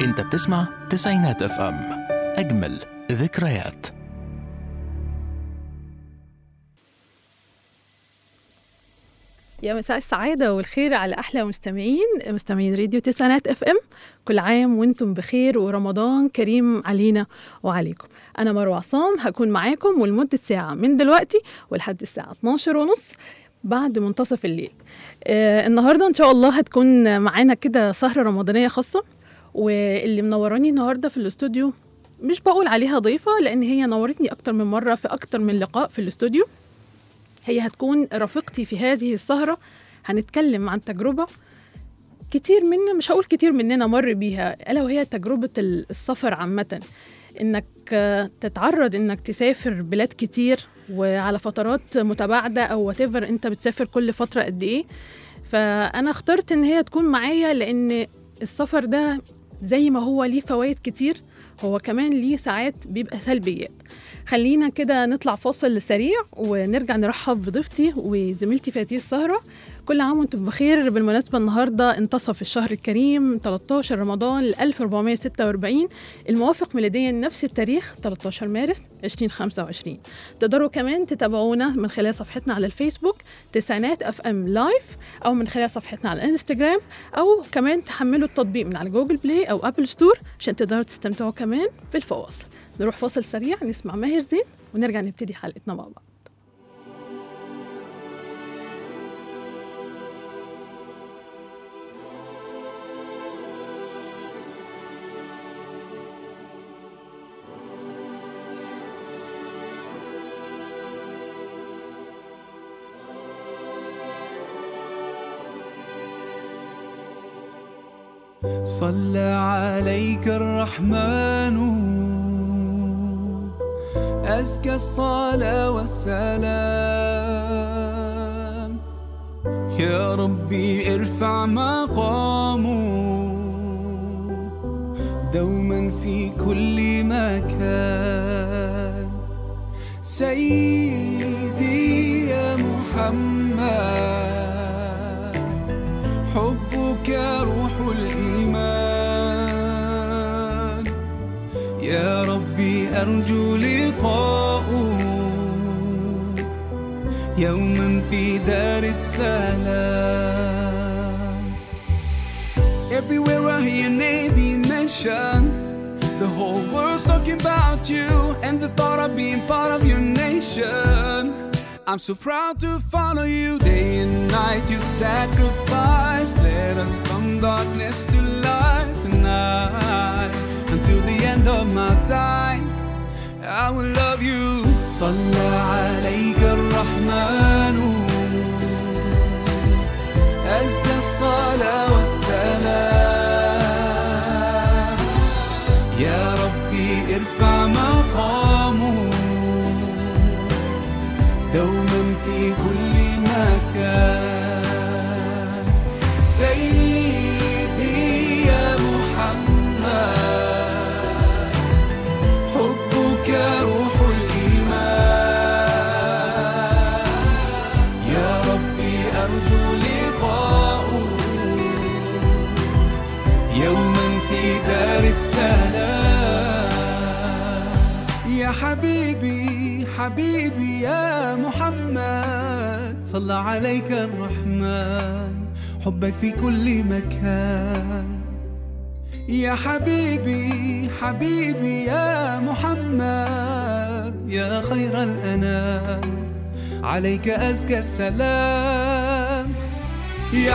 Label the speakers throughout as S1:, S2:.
S1: انت بتسمع تسعينات اف ام، اجمل ذكريات.
S2: يا مساء السعادة والخير على أحلى مستمعين راديو تسعينات اف ام. كل عام وانتم بخير ورمضان كريم علينا وعليكم. أنا مروة عصام هكون معاكم ولمدة ساعة من دلوقتي ولحد الساعة 12:30 بعد منتصف الليل. النهاردة إن شاء الله هتكون معانا كده سهرة رمضانية خاصة، واللي منوراني النهاردة في الاستوديو مش بقول عليها ضيفة لأن هي نورتني أكتر من مرة في أكتر من لقاء في الاستوديو. هي هتكون رفيقتي في هذه السهرة. هنتكلم عن تجربة كتير مننا، مش هقول كتير مننا مر بيها، ألا وهي تجربة السفر عامة. إنك تتعرض إنك تسافر بلاد كتير وعلى فترات متباعدة أو whatever، أنت بتسافر كل فترة قد إيه. فأنا اخترت إن هي تكون معايا لأن السفر ده زي ما هو ليه فوائد كتير، هو كمان ليه ساعات بيبقى سلبيات. خلينا كده نطلع فاصل سريع ونرجع نرحب بضيفتي وزميلتي في هذه السهرة. كل عام وانتم بخير. بالمناسبة النهاردة انتصف الشهر الكريم 13 رمضان 1446 الموافق ميلاديا نفس التاريخ 13 مارس 2025. تقدروا كمان تتابعونا من خلال صفحتنا على الفيسبوك تسعينات اف ام لايف، او من خلال صفحتنا على الانستجرام، او كمان تحملوا التطبيق من على جوجل بلاي او ابل ستور عشان تقدروا تستمتعوا كمان بالفواصل. نروح فاصل سريع نسمع ماهر زين ونرجع نبتدي حلقتنا مع بعض.
S3: صلى عليك الرحمن أزكى الصلاة والسلام، يا ربي ارفع مقامه دوما في كل مكان. سيدي يا محمد حبك روح الإيمان، يا ربي أرجو لقاءه يوما في دار السلام. Everywhere I hear your name be mentioned, the whole world's talking about you and the thought of being part of your nation. I'm so proud to follow you. Day and night you sacrifice, led us from darkness to light tonight. Until the end of my time I will love you. صلى عليك الرحمن أزكى الصلاة والسلام، يا ربي ارفع مقامه دوما في كل مكان. سيدي يا محمد حبك روح الإيمان، يا ربي أرجو لقاءه يوما في دار السلام. يا حبيبي يا محمد صلى عليك الرحمن حبك في كل مكان. يا حبيبي يا محمد يا خير الأنام عليك أزكى السلام. يا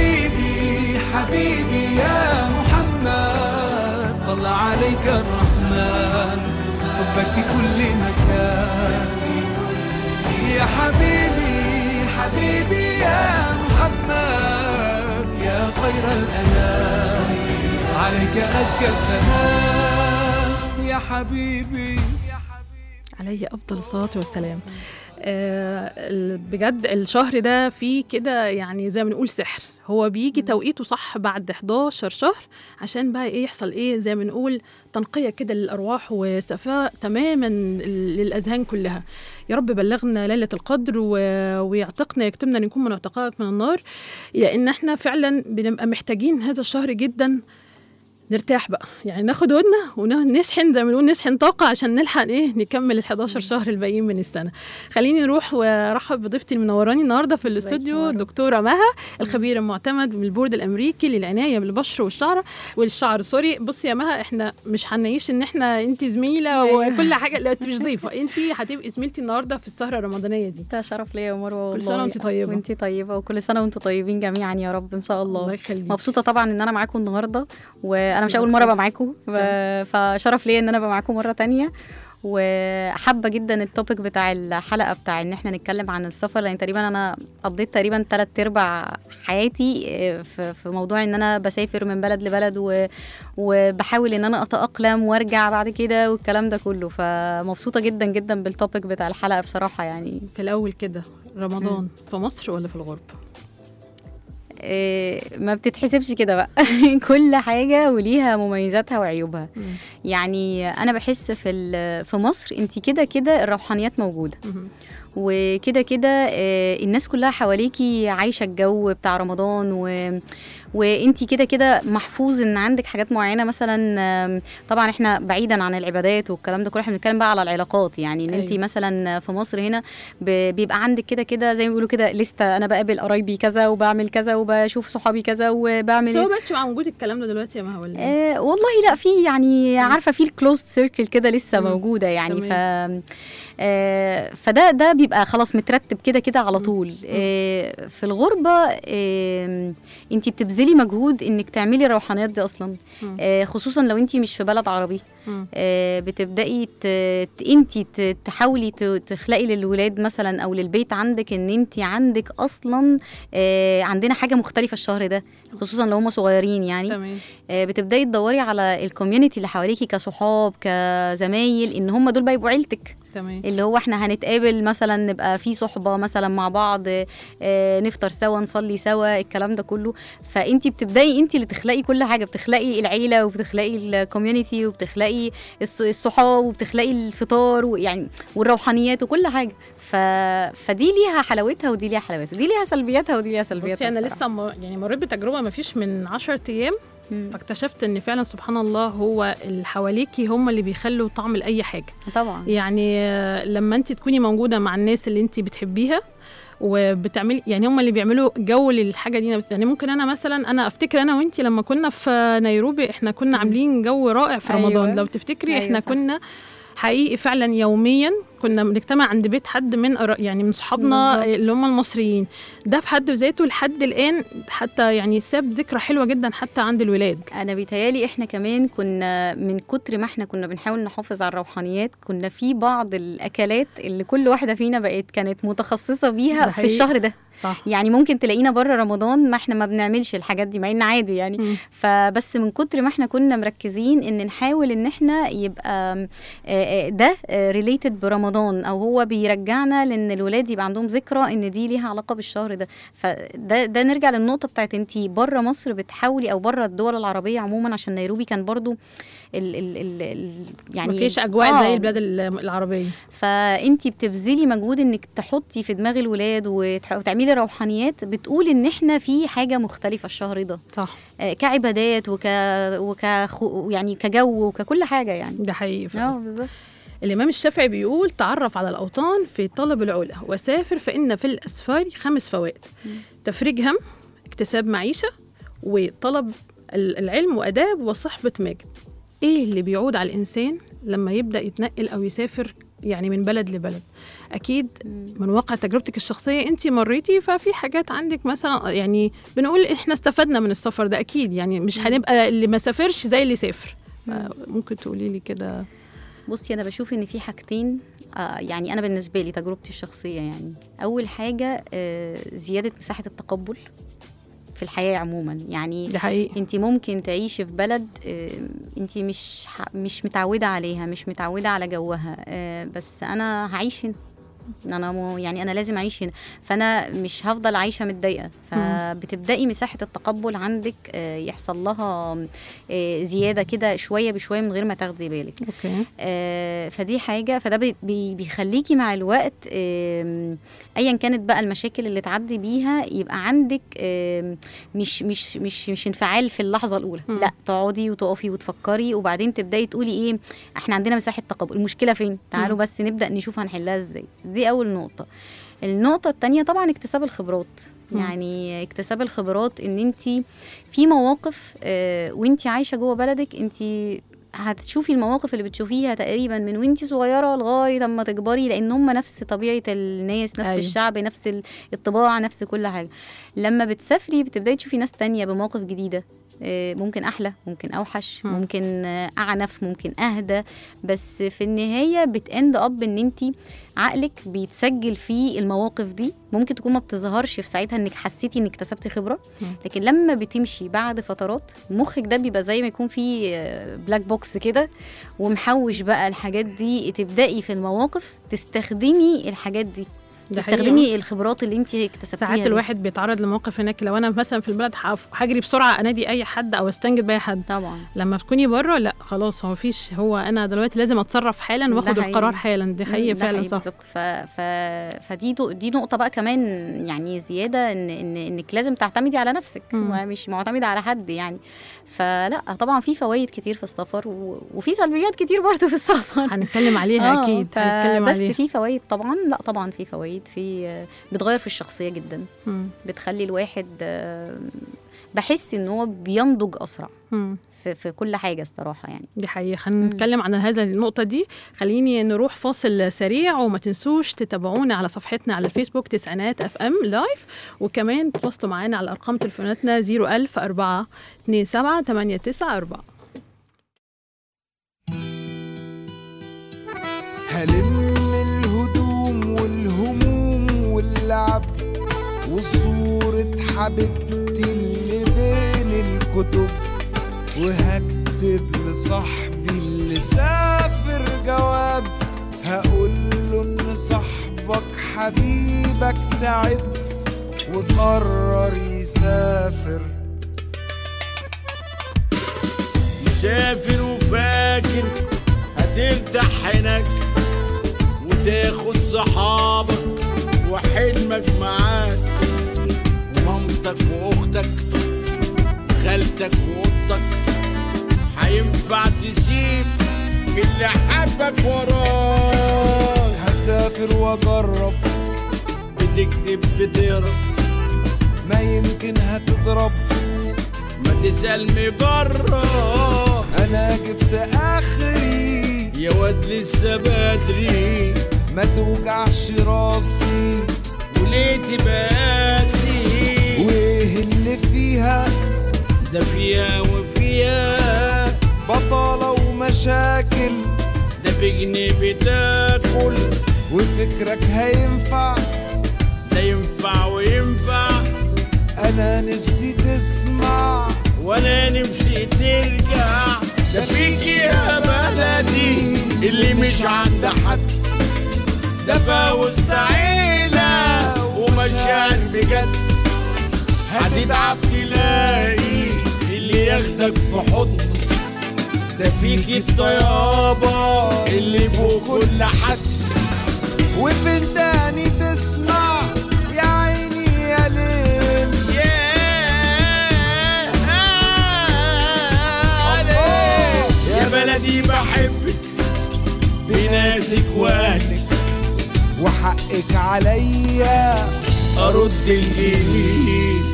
S3: حبيبي يا محمد صلى عليك الرحمن حبك في كل مكان. يا حبيبي يا محمد يا خير الأنام عليك أزكى السلام. يا حبيبي
S2: عليه أفضل الصلاة والسلام. بجد الشهر ده فيه كده يعني زي ما نقول سحر، هو بيجي توقيته صح بعد 11 شهر عشان بقى ايه يحصل ايه زي ما نقول تنقية كده للأرواح وصفاء تماما للأذهان كلها. يا رب بلغنا ليلة القدر ويعتقنا يكتمنا نكون من عتقائك من النار، لأن احنا فعلا بنبقى محتاجين هذا الشهر جدا نرتاح بقى، يعني ناخد هدنة ونشحن زي ما بنقول، نشحن طاقة عشان نلحق نكمل ال11 شهر الباقيين من السنة. خليني نروح ورحب بضيفتي المنوراني النهارده في الاستوديو دكتورة مها، الخبير المعتمد من البورد الامريكي للعناية بالبشرة والشعر. سوري، بصي يا مها، احنا مش هنعيش ان احنا انت زميلة وكل حاجة، لا انت مش ضيفة، انت هتبقي زميلتي النهارده في السهرة الرمضانية دي.
S4: ده شرف ليا يا مروة والله.
S2: كل سنة وانت طيبة.
S4: وانت طيبة، وكل سنة وانتم طيبين جميعا يا رب ان شاء الله.
S2: الله يخليك.
S4: مبسوطة طبعا ان انا معاكم النهارده، وانا مش اول مرة ابقى معاكم، فشرف ليا ان انا ابقى معاكم مرة تانية. وحابة جدا التوبيك بتاع الحلقة بتاع ان احنا نتكلم عن السفر، لان تقريبا انا قضيت تقريبا 3/4 حياتي في موضوع ان انا بسافر من بلد لبلد وبحاول ان انا اتأقلم وارجع بعد كده والكلام ده كله. فمبسوطة جدا جدا بالتوبيك بتاع الحلقة بصراحة. يعني
S2: في الاول كده، رمضان في مصر ولا في الغرب؟
S4: ما بتتحسبش كده بقى. كل حاجة وليها مميزاتها وعيوبها. يعني أنا بحس في مصر أنت كده كده الروحانيات موجودة، وكده كده الناس كلها حواليكي عايشة الجو بتاع رمضان، وانتي كده كده محفوظ ان عندك حاجات معينة. مثلا طبعا احنا بعيدا عن العبادات والكلام ده كله، احنا بنتكلم بقى على العلاقات. يعني ان انتي مثلا في مصر هنا بيبقى عندك كده كده زي ما بيقولوا كده لستة، انا بقابل قرايبي كذا وبعمل كذا وبشوف صحابي كذا وبعمل.
S2: بس هو بقتش مع وجود الكلام ده دلوقتي يا مها ولا
S4: والله لا، في يعني عارفة في الكلوزد سيركل كده لسه موجودة يعني. فده بيبقى خلاص مترتب كده كده على طول. في الغربة انتي بتبذلي مجهود انك تعملي الروحانيات دي اصلا، خصوصا لو انتي مش في بلد عربي. بتبدأي انتي تحاولي تخلقي للولاد مثلا او للبيت عندك ان انتي عندك اصلا عندنا حاجة مختلفة الشهر ده، خصوصا لو هم صغيرين يعني. بتبدأي تدوري على الكوميونيتي اللي حواليكي كصحاب كزمايل، ان هم دول بقى يبقوا عيلتك. اللي هو احنا هنتقابل مثلا، نبقى في صحبة مثلا مع بعض، نفطر سوا، نصلي سوا، الكلام ده كله. فانتي بتبدأي انتي اللي تخلقي كل حاجة، بتخلقي العيلة وبتخلقي الكوميونيتي وبتخلقي الصحاب وبتخلقي الفطار ويعني والروحانيات وكل حاجة. فدي ليها حلاوتها ودي ليها حلاوتها، ودي ليها سلبياتها ودي ليها سلبياتها.
S2: بس انا لسه يعني مريت بتجربة ما فيش من 10 أيام، فاكتشفت ان فعلا سبحان الله هو اللي حواليكي هم اللي بيخلوا طعم لاي حاجه.
S4: طبعا
S2: يعني لما انت تكوني موجوده مع الناس اللي انت بتحبيها وبتعملي، يعني هم اللي بيعملوا جو للحاجه دي. يعني ممكن انا مثلا، انا افتكر انا وانتي لما كنا في نيروبي احنا كنا عاملين جو رائع في رمضان. أيوة. لو تفتكري احنا صح. كنا حقيقي فعلا يوميا كنا بنجتمع عند بيت حد من صحابنا اللي هم المصريين. ده في حد ذاته لحد الآن حتى يعني ساب ذكرى حلوة جدا حتى عند الولاد.
S4: أنا بيتهيالي إحنا كمان كنا من كتر ما إحنا كنا بنحاول نحافظ على الروحانيات، كنا في بعض الأكلات اللي كل واحدة فينا كانت متخصصة بيها في الشهر ده. صح. يعني ممكن تلاقينا بره رمضان ما إحنا ما بنعملش الحاجات دي، مع إن عادي يعني. فبس من كتر ما إحنا كنا مركزين إن نحاول إن إحنا يبقى ده related برمضان، او هو بيرجعنا لان الولاد يبقى عندهم ذكرى ان دي ليها علاقه بالشهر ده. فده نرجع للنقطه بتاعت انتي بره مصر بتحاولي، او بره الدول العربيه عموما، عشان نيروبي كان برضو يعني
S2: مفيش اجواء زي البلاد العربيه.
S4: فانتي بتبذلي مجهود انك تحطي في دماغ الولاد وتعملي روحانيات بتقول ان احنا في حاجه مختلفه الشهر ده.
S2: صح.
S4: كعبادات يعني كجو وككل حاجه يعني.
S2: ده حقيقي.
S4: بالظبط.
S2: الإمام الشافعي بيقول: تعرف على الأوطان في طلب العلا، وسافر فإن في الأسفار 5 فوائد: تفريج هم، اكتساب معيشة، وطلب العلم وأداب، وصحبة ماجد. إيه اللي بيعود على الإنسان لما يبدأ يتنقل أو يسافر يعني من بلد لبلد؟ أكيد من واقع تجربتك الشخصية أنتي مريتي، ففي حاجات عندك مثلا يعني بنقول إحنا استفدنا من السفر ده أكيد، يعني مش هنبقى اللي ما سافرش زي اللي سافر. ممكن تقولي لي كده؟
S4: بصي، أنا بشوف إن في حاجتين. يعني أنا بالنسبة لي تجربتي الشخصية، يعني أول حاجة زيادة مساحة التقبل في الحياة عموما. يعني أنت ممكن تعيشي في بلد أنت مش متعودة عليها، مش متعودة على جوها، بس أنا هعيش هنا انا يعني انا لازم اعيش هنا، فانا مش هفضل عايشه متضايقه. فبتبداي مساحه التقبل عندك يحصل لها زياده كده شويه بشويه من غير ما تاخدي بالك.
S2: اوكي.
S4: فدي حاجه، فده بيخليكي مع الوقت ايا كانت بقى المشاكل اللي تعدي بيها يبقى عندك مش انفعال في اللحظه الاولى، لا تقعدي وتقفي وتفكري وبعدين تبداي تقولي ايه احنا عندنا مساحه تقبل، المشكله فين، تعالوا بس نبدا نشوف هنحلها ازاي. دي اول نقطه. النقطه الثانيه طبعا اكتساب الخبرات. يعني اكتساب الخبرات ان انت في مواقف وانت عايشه جوه بلدك انت هتشوفي المواقف اللي بتشوفيها تقريبا من وانتي صغيره لغايه اما تكبري، لان هم نفس طبيعه الناس، نفس الشعب، نفس الطباع، نفس كل حاجه. لما بتسافري بتبداي تشوفي ناس تانية بمواقف جديده، ممكن احلى، ممكن اوحش، ممكن اعنف، ممكن اهدى، بس في النهايه بتاند اب ان انت عقلك بيتسجل فيه المواقف دي. ممكن تكون ما بتظهرش في ساعتها انك حسيتي انك اكتسبتي خبره، لكن لما بتمشي بعد فترات مخك ده بيبقى زي ما يكون فيه بلاك بوكس كده ومحوش بقى الحاجات دي. تبداي في المواقف تستخدمي الحاجات دي، تستخدمي الخبرات اللي انت اكتسبتيها.
S2: ساعات الواحد بيتعرض لموقف هناك، لو انا مثلا في البلد هجري بسرعه انادي اي حد او استنجد باي حد.
S4: طبعا
S2: لما تكوني بره لا خلاص، هو فيش، هو انا دلوقتي لازم اتصرف حالا واخد القرار حالا. دي حقيقه فعلا صح.
S4: فدي نقطه بقى كمان يعني زياده انك لازم تعتمدي على نفسك ومش معتمده على حد يعني. فلا طبعا في فوائد كتير في السفر وفي سلبيات كتير برضه في السفر
S2: هنتكلم عليها اكيد هنتكلم
S4: بس
S2: عليها.
S4: في فوائد طبعا، لا طبعا في فوائد، في بتغير في الشخصيه جدا. بتخلي الواحد بحس ان هو بينضج اسرع في كل حاجه الصراحه يعني.
S2: دي حقيقه. هنتكلم عن هذا النقطه دي. خليني نروح فاصل سريع، وما تنسوش تتابعونا على صفحتنا على الفيسبوك تسعينات اف ام لايف، وكمان تتواصلوا معانا على ارقام تليفوناتنا 01004278994.
S5: هلم الهدوم والهموم واللعب وصورة حبيبتي اللي بين الكتب، وهكتب لصاحبي اللي سافر جواب هقوله ان صاحبك حبيبك تعب وقرر يسافر.
S6: مسافر وفاكر هترتاح هناك وتاخد صحابك وحلمك معاك ومامتك واختك خالتك وقطك، هينفع تسيب اللي حبك وراك.
S5: هسافر واجرب،
S6: بتكتب بتهرب،
S5: ما يمكن هتضرب،
S6: ما تسأل مجرب.
S5: انا جبت اخري
S6: يا واد لسه بدري،
S5: ما توجعش راسي
S6: وليه تباتي.
S5: وايه اللي فيها
S6: ده فيها وفيها
S5: بطالة ومشاكل،
S6: ده بجنيه بتاكل
S5: وفكرك هينفع،
S6: ده ينفع وينفع.
S5: انا نفسي تسمع
S6: وانا نفسي ترجع، ده فيك يا بلدي اللي مش عند حد، ده فوسط عيلة ومشاعر بجد. هتتعب تلاقي اللي ياخدك في حضن، ده فيك الطيابة اللي فوق كل حد.
S5: وفين تاني تسمع يا عيني يا ليل
S6: يا بلدي بحبك بناسك واهلك،
S5: وحقك عليا
S6: أرد الجميل.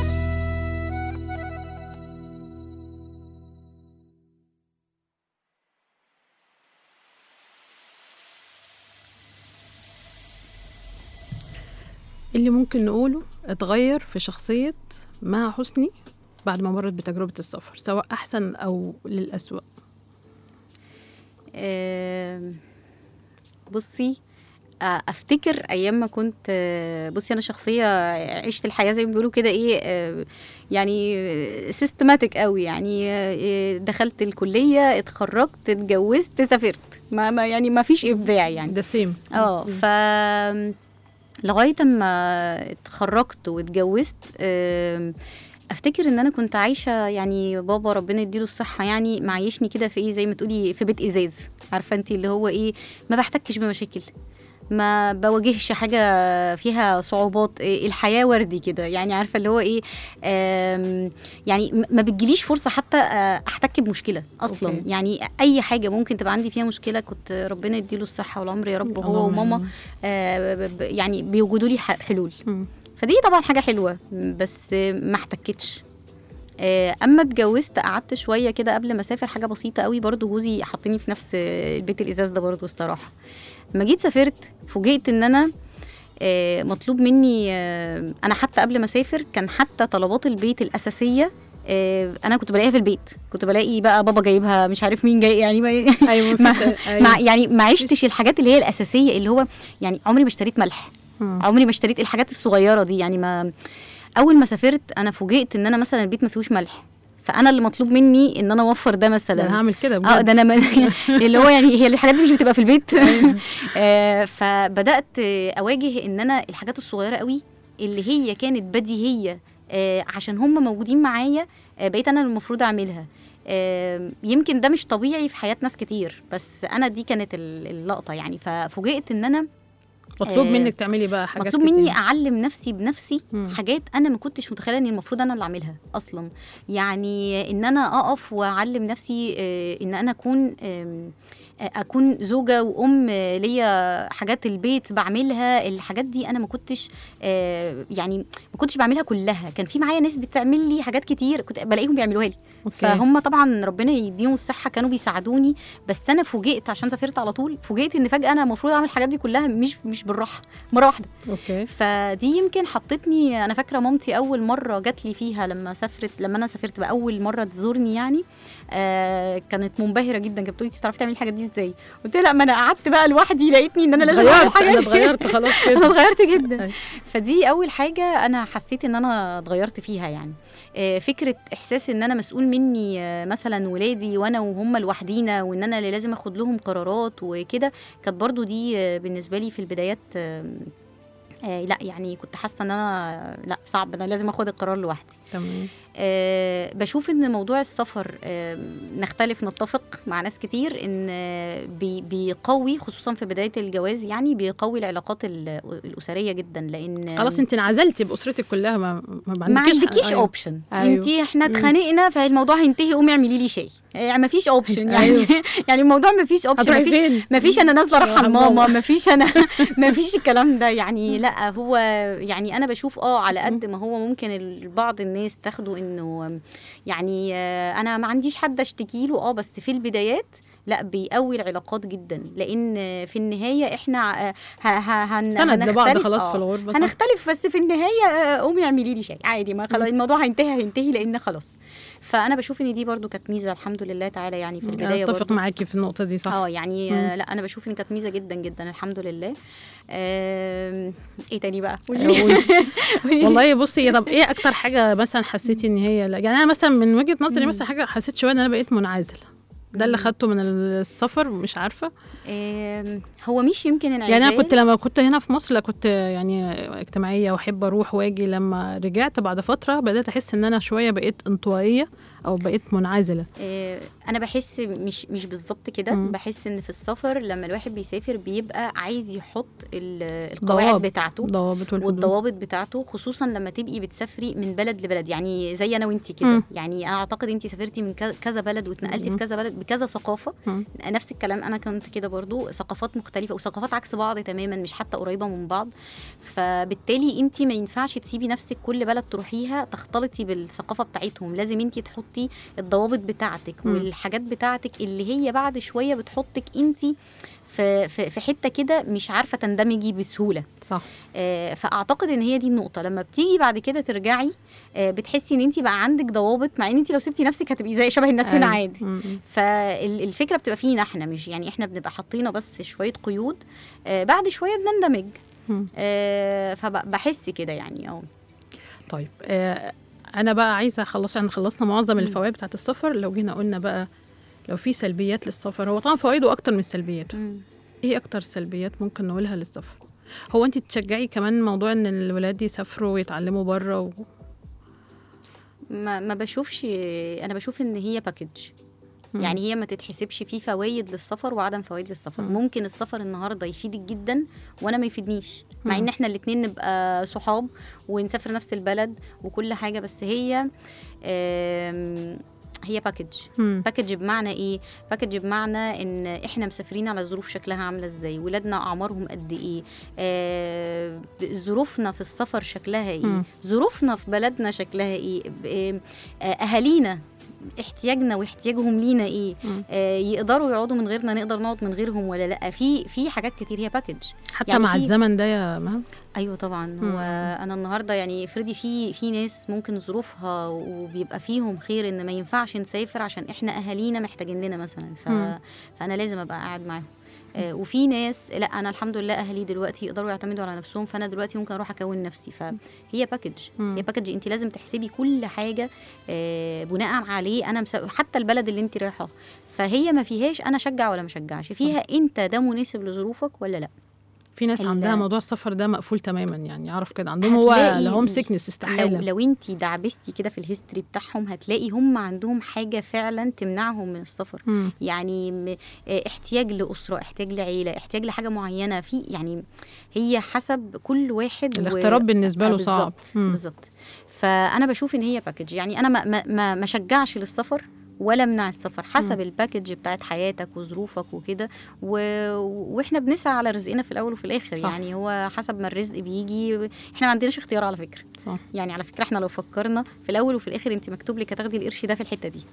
S2: اللي ممكن نقوله اتغير في شخصية مها حسني بعد ما مرت بتجربة السفر، سواء أحسن أو للأسوأ؟
S4: بصي افتكر ايام ما كنت بصي انا شخصيه عشت الحياه زي ما بيقولوا كده ايه يعني سيستماتيك قوي، يعني دخلت الكليه، اتخرجت، اتجوزت، سافرت، ما يعني ما فيش ابداع يعني
S2: ده سيم.
S4: ف لغايه ما اتخرجت واتجوزت افتكر ان انا كنت عايشه، يعني بابا ربنا يديله الصحه يعني معيشني كده في ايه زي ما تقولي في بيت ازاز، عارفه انت اللي هو ايه، ما بحتكش بمشاكل، ما بواجهش حاجه فيها صعوبات، الحياه وردي كده، يعني عارفه اللي هو ايه يعني ما بتجيليش فرصه حتى احتك بمشكله اصلا. أوكي. يعني اي حاجه ممكن تبقى عندي فيها مشكله كنت ربنا يديله الصحه والعمر يا رب هو وماما يعني بيوجدوا لي حلول. فدي طبعا حاجه حلوه، بس ما احتكتش. اما اتجوزت قعدت شويه كده قبل ما اسافر، حاجه بسيطه قوي برضو، جوزي حطني في نفس البيت الازاز ده برضو الصراحه. لما جيت سافرت فوجئت ان انا مطلوب مني، انا حتى قبل ما اسافر كان حتى طلبات البيت الاساسيه انا كنت بلاقيها في البيت، كنت بلاقي بقى بابا جايبها، مش عارف مين جاي، يعني يعني ما عشتش الحاجات اللي هي الاساسيه، اللي هو يعني عمري ما اشتريت ملح، عمري ما اشتريت الحاجات الصغيره دي. يعني ما اول ما سافرت انا فوجئت ان انا مثلا البيت ما فيهوش ملح، فانا اللي مطلوب مني ان انا اوفر ده مثلا.
S2: ده انا هعمل كده بجد.
S4: ده انا اللي هو يعني هي الحاجات دي مش بتبقى في البيت. فبدات اواجه ان انا الحاجات الصغيره قوي اللي هي كانت بديهيه عشان هم موجودين معايا بقيت انا المفروض اعملها. يمكن ده مش طبيعي في حياه ناس كتير، بس انا دي كانت اللقطه يعني. ففوجئت ان انا
S2: مطلوب منك تعملي بقى حاجات
S4: مطلوب
S2: كتير.
S4: مني اعلم نفسي بنفسي حاجات انا ما كنتش متخيله ان المفروض انا اللي اعملها اصلا. يعني ان انا اقف واعلم نفسي ان انا اكون زوجه وام ليا حاجات البيت بعملها. الحاجات دي انا ما كنتش يعني ما كنتش بعملها كلها. كان في معايا ناس بتعمل لي حاجات كتير كنت بلاقيهم بيعملوها لي. فهم طبعا ربنا يديهم الصحه كانوا بيساعدوني، بس انا فوجئت عشان سافرت على طول، فوجئت ان فجاه انا المفروض اعمل الحاجات دي كلها مش بالراحه مره واحده.
S2: اوكي.
S4: فدي يمكن حطتني، انا فاكره مامتي اول مره جات لي فيها لما انا سافرت باول مره تزورني يعني كانت منبهره جدا، كانت بتقولي انت بتعرفي تعملي الحاجات دي ازاي؟ قلت لها لا، ما انا قعدت بقى لوحدي لقيتني ان انا لازم اعمل الحاجات
S2: دي. انا اتغيرت خلاص كده.
S4: انا اتغيرت جدا. فدي اول حاجه انا حسيت ان انا اتغيرت فيها يعني. فكره احساس ان انا مسؤول مني مثلا ولادي وانا وهم لوحدينا، وان انا اللي لازم اخد لهم قرارات وكده، كانت برضو دي بالنسبه لي في البدايات لا يعني كنت حاسه ان انا لا صعب، انا لازم اخد القرار لوحدي.
S2: تمام.
S4: بشوف ان موضوع السفر نختلف نتفق مع ناس كتير ان بيقوي خصوصا في بدايه الجواز، يعني بيقوي العلاقات الاسريه جدا، لان
S2: خلاص انت انعزلتي باسرتك كلها، ما
S4: عندكيش اوبشن. انت احنا اتخانقنا فالموضوع هينتهي، قومي اعملي لي شاي، يعني ما فيش اوبشن يعني. يعني الموضوع ما فيش اوبشن، ما فيش انا نازله رايحه لماما، ما فيش انا ما فيش الكلام ده يعني. لا هو يعني انا بشوف على قد ما هو ممكن بعض الناس تاخده انه يعني انا ما عنديش حد اشتكي له، بس في البدايات لا بيقوي العلاقات جدا، لان في النهايه احنا
S2: سند لبعض خلاص في الغربه،
S4: هنختلف، بس في النهايه قومي اعملي لي شيء عادي، ما خلاص الموضوع هينتهي لان خلاص. فانا بشوف ان دي برضو كانت ميزه الحمد لله تعالى يعني في البدايه.
S2: اتفق معاكي في النقطه دي، صح.
S4: يعني لا انا بشوف ان كانت ميزه جدا جدا الحمد لله. ايه تاني بقى؟
S2: والله بصي، طب ايه اكتر حاجه مثلا حسيتي ان هي يعني انا مثلا من وجهه نظري مثلا حاجه حسيت شويه ان انا بقيت منعزله، ده اللي خدته من السفر، مش عارفه.
S4: هو مش يمكن انعزال،
S2: يعني انا كنت لما كنت هنا في مصر كنت يعني اجتماعيه واحب اروح واجي، لما رجعت بعد فتره بدات احس ان انا شويه بقيت انطوائيه او بقيت منعزله.
S4: انا بحس مش بالظبط كده. بحس ان في السفر لما الواحد بيسافر بيبقى عايز يحط القواعد بتاعته والضوابط بتاعته، خصوصا لما تبقي بتسافري من بلد لبلد، يعني زي انا وانتي كده. يعني اعتقد انتي سافرتي من كذا بلد واتنقلتي في كذا بلد بكذا ثقافه. نفس الكلام انا كنت كده برضو، ثقافات مختلفه وثقافات عكس بعض تماما، مش حتى قريبه من بعض. فبالتالي انتي ما ينفعش تسيبي نفسك كل بلد تروحيها تختلطي بالثقافه بتاعتهم، لازم انتي الضوابط بتاعتك والحاجات بتاعتك اللي هي بعد شويه بتحطك انتي في حته كده مش عارفه تندمجي بسهوله.
S2: صح.
S4: فاعتقد ان هي دي النقطه، لما بتيجي بعد كده ترجعي بتحسي ان انت بقى عندك ضوابط، مع ان انت لو سبتي نفسك هتبقي زي شبه الناس هنا عادي. فالفكره بتبقى فينا احنا، مش يعني احنا بنبقى حاطينه بس شويه قيود، بعد شويه بنندمج. فبحس كده يعني.
S2: طيب انا بقى عايزه اخلص، احنا خلصنا معظم الفوائد بتاعت السفر. لو جينا قلنا بقى لو في سلبيات للسفر، هو طبعا فوائده اكتر من سلبياته. ايه اكتر سلبيات ممكن نقولها للسفر؟ هو انت تشجعي كمان موضوع ان الولاد يسافروا ويتعلموا بره
S4: ما بشوفش، انا بشوف ان هي باكج. يعني هي ما تتحسبش فيه فوائد للسفر وعدم فوائد للسفر. ممكن السفر النهارده يفيدك جدا وانا ما يفيدنيش، مع ان احنا الاثنين نبقى صحاب ونسافر نفس البلد وكل حاجه، بس هي باكج. باكج بمعنى ايه؟ باكج بمعنى ان احنا مسافرين على ظروف شكلها عامله ازاي، ولادنا اعمارهم قد ايه، ظروفنا في السفر شكلها ايه، ظروفنا في بلدنا شكلها ايه، اهالينا احتياجنا واحتياجهم لينا ايه، يقدروا يقعدوا من غيرنا، نقدر نقعد من غيرهم ولا لا. في حاجات كتير هي باكج
S2: حتى يعني مع الزمن ده يا مها.
S4: ايوه طبعا. هو انا النهارده يعني افرضي في ناس ممكن ظروفها وبيبقى فيهم خير ان ما ينفعش نسافر عشان احنا اهالينا محتاجين لنا مثلا، فانا لازم ابقى قاعد معاهم. وفي ناس لا، انا الحمد لله اهلي دلوقتي يقدروا يعتمدوا على نفسهم، فانا دلوقتي ممكن اروح اكون نفسي. فهي باكج. هي باكج، انت لازم تحسبي كل حاجه بناء عليه. انا حتى البلد اللي انت رايحه، فهي ما فيهاش انا شجع ولا ما شجعش، فيها انت ده مناسب لظروفك ولا لا.
S2: في ناس عندها موضوع السفر ده مقفول تماما، يعني يعرف كده عندهم هو لهم سيكنس استحاله.
S4: لو انت دعبستي كده في الهيستوري بتاعهم هتلاقي هم عندهم حاجه فعلا تمنعهم من السفر. يعني احتياج لاسره، احتياج لعيله، احتياج لحاجه معينه، في يعني هي حسب كل واحد
S2: الاغتراب بالنسبه له صعب.
S4: بالظبط. فانا بشوف ان هي باكج. يعني انا ما شجعش للسفر ولا منع السفر، حسب الباكج بتاعت حياتك وظروفك وكده، واحنا بنسعى على رزقنا في الاول وفي الاخر. صح. يعني هو حسب ما الرزق بيجي، احنا ما عندناش اختيار على فكره. صح. يعني على فكره احنا لو فكرنا في الاول وفي الاخر انت مكتوب لك هتاخدي القرش ده في الحته دي.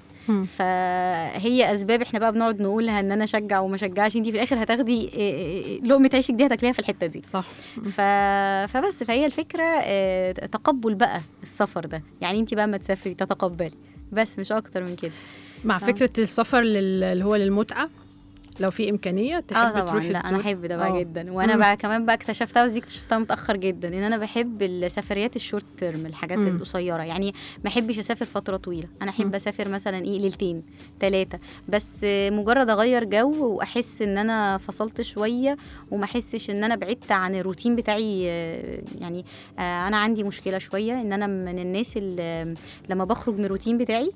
S4: فهي اسباب احنا بقى بنقعد نقولها ان انا اشجع وما اشجعش، انت في الاخر هتاخدي لقمه عيشك دي هتاكليها في الحته دي.
S2: صح.
S4: فبس فهي الفكره تقبل بقى السفر ده. يعني انت بقى ما تسافري تتقبلي بس، مش اكتر من كده.
S2: مع فكره السفر اللي هو للمتعه، لو في امكانيه تحب تروحي.
S4: لا انا احب ده بقى جدا. وانا بقى كمان بقى اكتشفتها، بس دي اكتشفتها متاخر جدا، ان انا بحب السفريات الشورت تيرم، الحاجات القصيره. يعني ما احبش اسافر فتره طويله، انا احب اسافر مثلا ليلتين 3 بس، مجرد اغير جو واحس ان انا فصلت شويه، وما احسش ان انا بعدت عن الروتين بتاعي. يعني انا عندي مشكله شويه ان انا من الناس اللي لما بخرج من الروتين بتاعي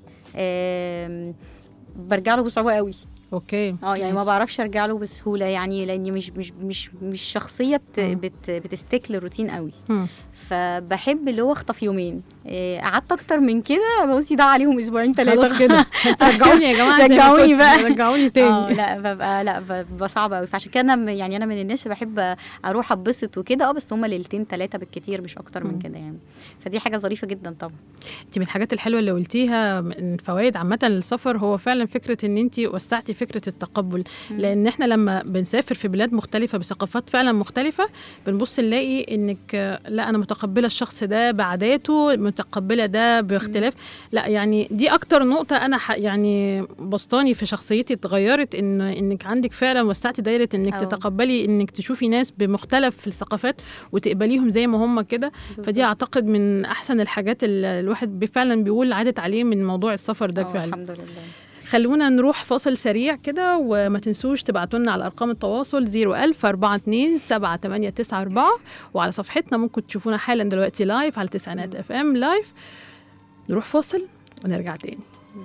S4: برجع له بصعوبه قوي.
S2: اوكي.
S4: يعني ما بعرفش ارجع له بسهوله، يعني لاني مش شخصيه بتستيك للروتين قوي. فبحب اللي هو اخطف يومين، قعدت اكتر من كده بصي ده عليهم 2-3
S2: خلاص كده. رجعوني يا جماعه،
S4: رجعوني بقى،
S2: رجعوني تاني.
S4: لا ببقى صعبه قوي. فعشان كده انا من الناس اللي بحب اروح اتبسط وكده، بس هم 2-3 بالكتير، مش اكتر من كده يعني. فدي حاجه ظريفه جدا طبعا.
S2: انت من الحاجات الحلوه اللي قلتيها من فوائد عامه للسفر هو فعلا فكره ان انت وسعتي فكره التقبل. لان احنا لما بنسافر في بلاد مختلفه بثقافات فعلا مختلفه، بنبص نلاقي انك لا انا متقبله الشخص ده بعاداته، متقبله ده باختلاف. لا يعني دي اكتر نقطه انا يعني بسطاني في شخصيتي اتغيرت، انك عندك فعلا وسعتي دايره انك تتقبلي انك تشوفي ناس بمختلف الثقافات وتقبليهم زي ما هم كده. فدي اعتقد من احسن الحاجات اللي الواحد فعلا بيقول عادت عليه من موضوع السفر ده فعلا.
S4: الحمد لله.
S2: خلونا نروح فاصل سريع كده، وما تنسوش تبعتوا لنا على ارقام التواصل 010427894، وعلى صفحتنا ممكن تشوفونا حالا دلوقتي لايف على تسعينات FM لايف. نروح فاصل ونرجع تاني.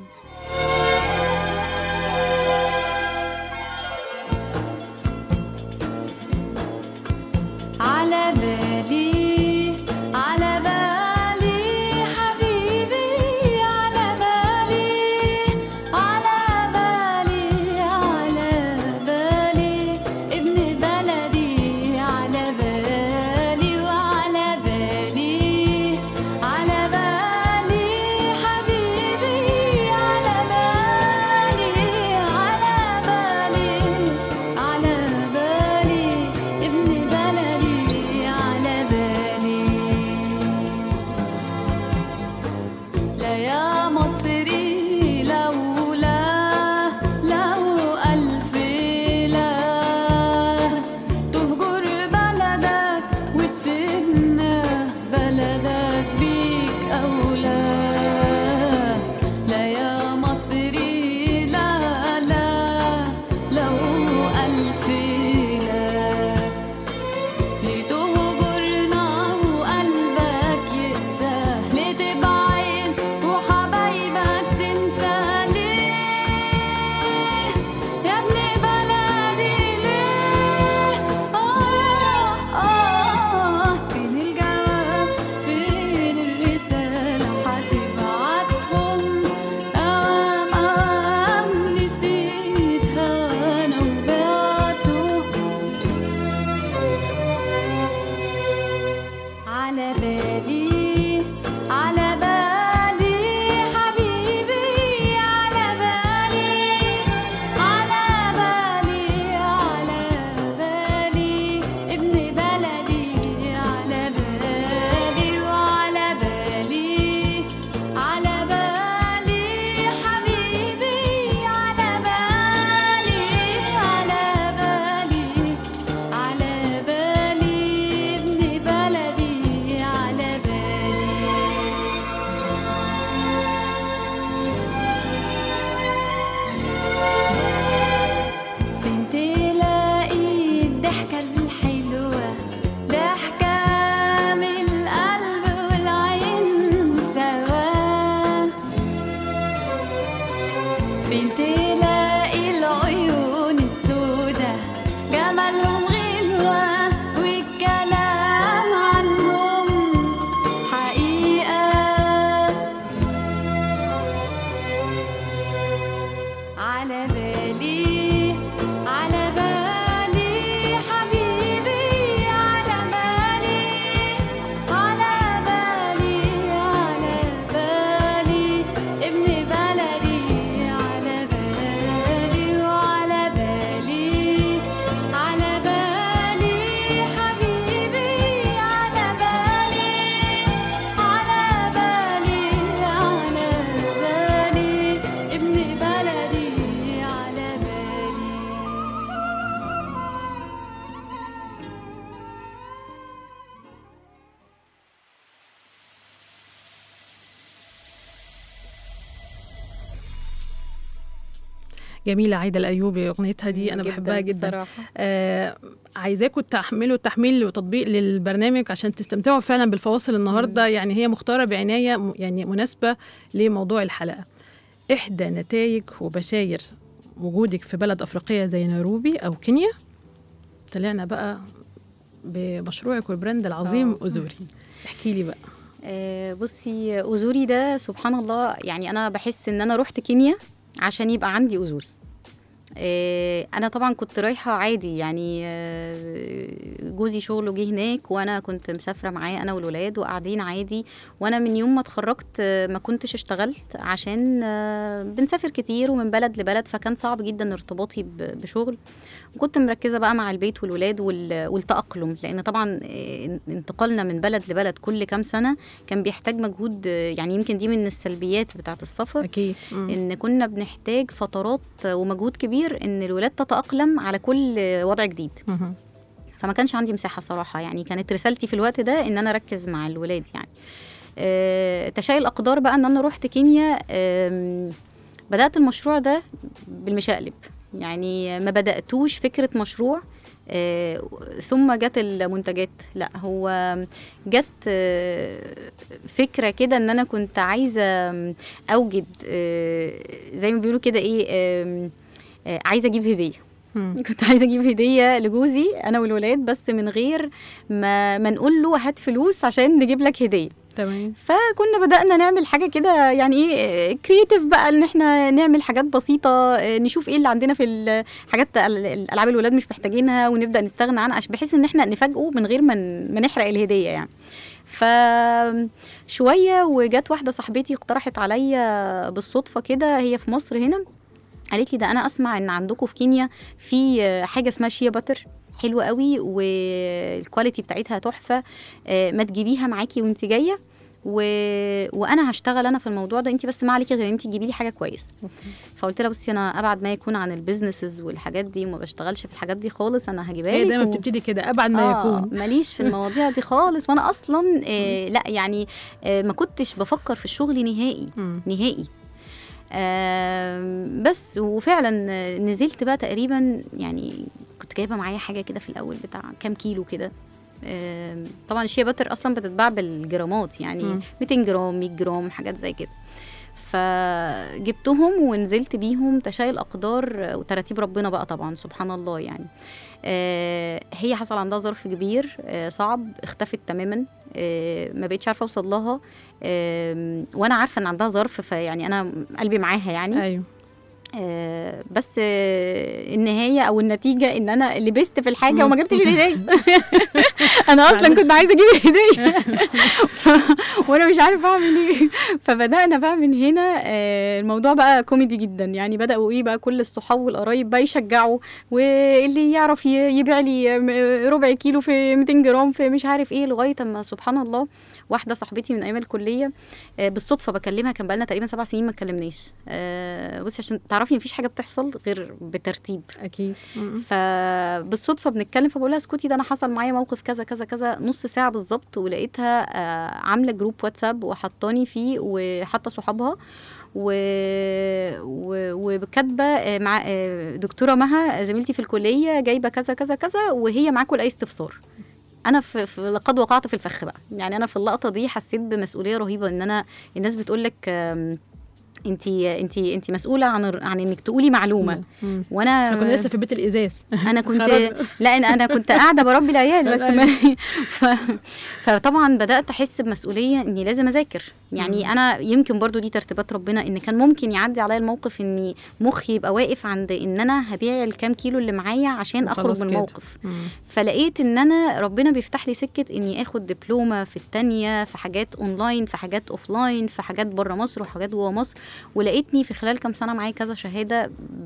S7: على بالي على بالي حبيبي، على بالي على بالي على بالي ابن بلدي، على بالي وعلى بالي على بالي حبيبي، على بالي فين تلاقي العيون السودة جمالهم غنوة والكلام عنهم حقيقة. على بالي على بالي حبيبي، على بالي على بالي على بالي ابن بلدي، على بالي وعلى بالي على بالي حبيبي، على بالي على بالي على بالي ابن بلدي، على بالي.
S2: جميلة عايدة الأيوبي أغنيتها دي أنا بحبها جدا.
S4: بصراحة.
S2: عايزاكم تعملوا تحميل وتطبيق للبرنامج عشان تستمتعوا فعلا بالفواصل النهاردة. يعني هي مختارة بعناية يعني مناسبة لموضوع الحلقة. إحدى نتائج وبشاير وجودك في بلد أفريقية زي نيروبي أو كينيا، طلعنا بقى بمشروعك والبراند العظيم أزوري. احكي لي بقى.
S4: بصي، أزوري ده سبحان الله، يعني أنا بحس إن أنا رحت كينيا عشان يبقى عندي أزوري. أنا طبعا كنت رايحة عادي، يعني جوزي شغله جه هناك وأنا كنت مسافرة معاه أنا والولاد وقاعدين عادي. وأنا من يوم ما اتخرجت ما كنتش اشتغلت عشان بنسافر كتير ومن بلد لبلد، فكان صعب جدا ارتباطي بشغل. وكنت مركزة بقى مع البيت والولاد والتأقلم، لأن طبعا انتقالنا من بلد لبلد كل كام سنة كان بيحتاج مجهود. يعني يمكن دي من السلبيات بتاعت السفر،
S2: أكيد.
S4: إن كنا بنحتاج فترات ومجهود كبير إن الولاد تتأقلم على كل وضع جديد. فما كانش عندي مساحة صراحة، يعني كانت رسالتي في الوقت ده إن أنا أركز مع الولاد. يعني تشاء الأقدار بقى إن أنا رحت كينيا. بدأت المشروع ده بالمشقلب، يعني ما بدأتوش فكرة مشروع ثم جت المنتجات. لا، هو جت فكرة كده ان انا كنت عايزة اوجد زي ما بيقولوا كده ايه، عايزة اجيب هدية. كنت عايزة اجيب هدية لجوزي انا والولاد، بس من غير ما نقول له هات فلوس عشان نجيب لك هدية.
S2: تمام.
S4: فكنا بدأنا نعمل حاجة كده، يعني ايه، كرييتيف بقى، ان احنا نعمل حاجات بسيطة، نشوف ايه اللي عندنا في الحاجات، الالعاب الولاد مش محتاجينها ونبدأ نستغنى عنها، بحيث ان احنا نفاجئه من غير ما نحرق الهدية يعني. فشوية وجت واحدة صاحبتي اقترحت عليا بالصدفة كده، هي في مصر هنا، قالت لي ده انا اسمع ان عندكم في كينيا في حاجة اسمها شيا باتر حلوة قوي والكواليتي بتاعتها تحفة، ما تجيبيها معاكي وانت جاية وانا هشتغل انا في الموضوع ده، انت بس ما عليكي غير انت تجيبي لي حاجه كويسه. فقلت لها بصي، انا ابعد ما يكون عن البيزنسز والحاجات دي وما بشتغلش في الحاجات دي خالص، انا هجيبها لك.
S2: هي دايما بتبتدي كده، ابعد ما يكون.
S4: ماليش في المواضيع دي خالص، وانا اصلا لا يعني ما كنتش بفكر في الشغل نهائي نهائي. بس وفعلا نزلت بقى تقريبا، يعني كنت جايبه معايا حاجه كده في الاول بتاع كام كيلو كده. طبعا الشيا باتر اصلا بتتباع بالجرامات، يعني 200 جرام 100 جرام حاجات زي كده. فجبتهم ونزلت بيهم، تشاء الأقدار وتراتيب ربنا بقى طبعا سبحان الله. يعني هي حصل عندها ظرف كبير صعب، اختفت تماما، ما بقيتش عارفه اوصل لها، وانا عارفه ان عندها ظرف، فيعني انا قلبي معاها يعني.
S2: ايوه.
S4: بس النهايه او النتيجه ان انا لبست في الحاجه وما جبتش الهديه. انا اصلا كنت عايزه اجيب هديه وانا مش عارفه اعمل ايه. فبدانا بقى من هنا الموضوع بقى كوميدي جدا، يعني بداوا ايه بقى كل الصحاب والقرايب بقى يشجعوا، واللي يعرف يبيع لي ربع كيلو في 200 جرام في مش عارف ايه، لغايه اما سبحان الله واحده صاحبتي من ايام الكليه بالصدفه بكلمها، كان بقى لنا تقريبا 7 سنين ما اتكلمناش. بصي عشان تعرفي مفيش حاجه بتحصل غير بترتيب
S2: اكيد.
S4: فبالصدفه بنتكلم، فبقول لها اسكتي، ده انا حصل معايا موقف كذا كذا كذا، نص ساعه بالظبط، ولقيتها عامله جروب واتساب وحطاني فيه وحاطه صحابها وكاتبه مع دكتوره مها زميلتي في الكليه جايبه كذا كذا كذا وهي معاكم لاي استفسار. انا في لقد وقعت في الفخ بقى، يعني انا في اللقطه دي حسيت بمسؤوليه رهيبه، ان انا الناس بتقول لك انت مسؤوله عن انك تقولي معلومه. وانا
S2: كنا لسه في بيت الازاز.
S4: انا كنت لا انا كنت قاعده بربي العيال بس فطبعا بدات احس بمسؤوليه اني لازم اذاكر. يعني انا يمكن برضو دي ترتيبات ربنا، ان كان ممكن يعدي عليا الموقف اني مخي يبقى واقف عند ان انا هبيع الكام كيلو اللي معايا عشان اخرج من الموقف. فلقيت ان انا ربنا بيفتح لي سكه اني اخد دبلومه في التانية، في حاجات اونلاين، في حاجات اوفلاين، في حاجات بره مصر وحاجات جوه مصر. ولقيتني في خلال كام سنه معايا كذا شهاده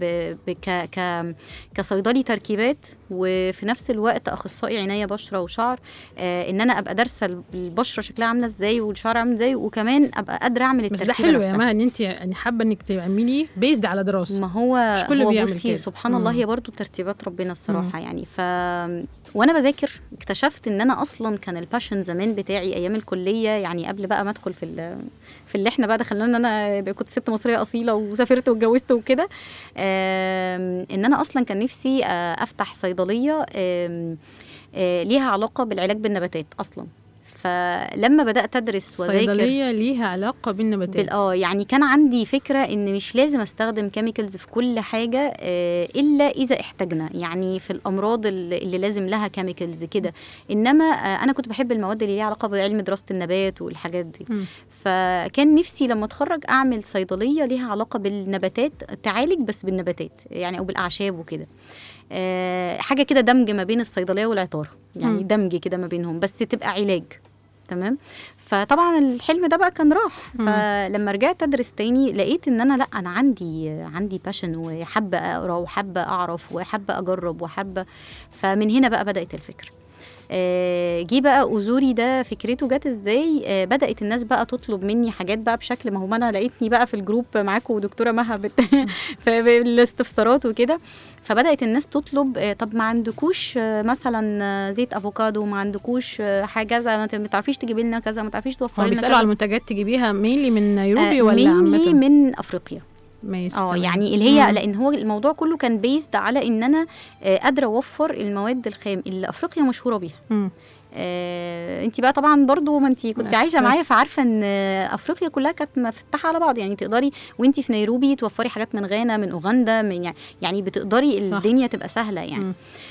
S4: كصيدلي تركيبات، وفي نفس الوقت اخصائي عنايه بشره وشعر، ان انا ابقى دارسه البشره شكلها عامله ازاي والشعر عامل ازاي، وكمان ابقى قادره اعمل التركيبه.
S2: بس ده حلو يا ما ان انت يعني حابه انك تعملي بيزد على دراسه.
S4: ما هو
S2: مش كله بيعمل كده.
S4: سبحان الله، هي برضو ترتيبات ربنا الصراحه. يعني وانا بذاكر اكتشفت ان انا اصلا كان الباشن زمان بتاعي ايام الكليه، يعني قبل بقى ما ادخل في اللي احنا بقى دخلنا، ان انا كنت ست مصريه اصيله وسافرت واتجوزت وكده، ان انا اصلا كان نفسي افتح صيدليه ليها علاقه بالعلاج بالنباتات اصلا. فلما بدات ادرس وذاكر
S2: صيدليه ليها علاقه بالنباتات،
S4: يعني كان عندي فكره ان مش لازم استخدم كيميكالز في كل حاجه الا اذا احتاجنا، يعني في الامراض اللي لازم لها كيميكالز كده. انما انا كنت بحب المواد اللي ليها علاقه بعلم دراسه النبات والحاجات دي. فكان نفسي لما اتخرج اعمل صيدليه ليها علاقه بالنباتات، تعالج بس بالنباتات يعني، او بالاعشاب وكده. حاجه كده دمج ما بين الصيدليه والعطاره، يعني دمج كده ما بينهم، بس تبقى علاج. تمام. فطبعا الحلم ده بقى كان راح. فلما رجعت ادرس تاني لقيت ان انا لا، انا عندي باشن، وحابه اقرا وحابه اعرف وحابه اجرب وحابه. فمن هنا بقى بدات الفكره. جي بقى أزوري ده فكرته جت ازاي. بدأت الناس بقى تطلب مني حاجات بقى بشكل، ما هو انا لقيتني بقى في الجروب معاكم ودكتوره مها في الاستفسارات وكده. فبدأت الناس تطلب طب ما عندكوش مثلا زيت افوكادو، ما عندكوش حاجه زي ما تعرفيش تجيبي لنا كذا، ما تعرفيش توفري لنا كذا.
S2: بيسألوا على المنتجات تجيبيها مينلي من نيروبي ولا
S4: عامه؟ من افريقيا. يعني اللي هي لان هو الموضوع كله كان بيزد على ان انا قادره اوفر المواد الخام اللي افريقيا مشهوره بيها. انت بقى طبعا برضو ما انت كنت عايشه معايا، فعارفه ان افريقيا كلها كانت مفتحه على بعض. يعني تقدري وانت في نيروبي توفري حاجات من غانا، من اوغندا، من يعني بتقدري الدنيا تبقى سهله يعني.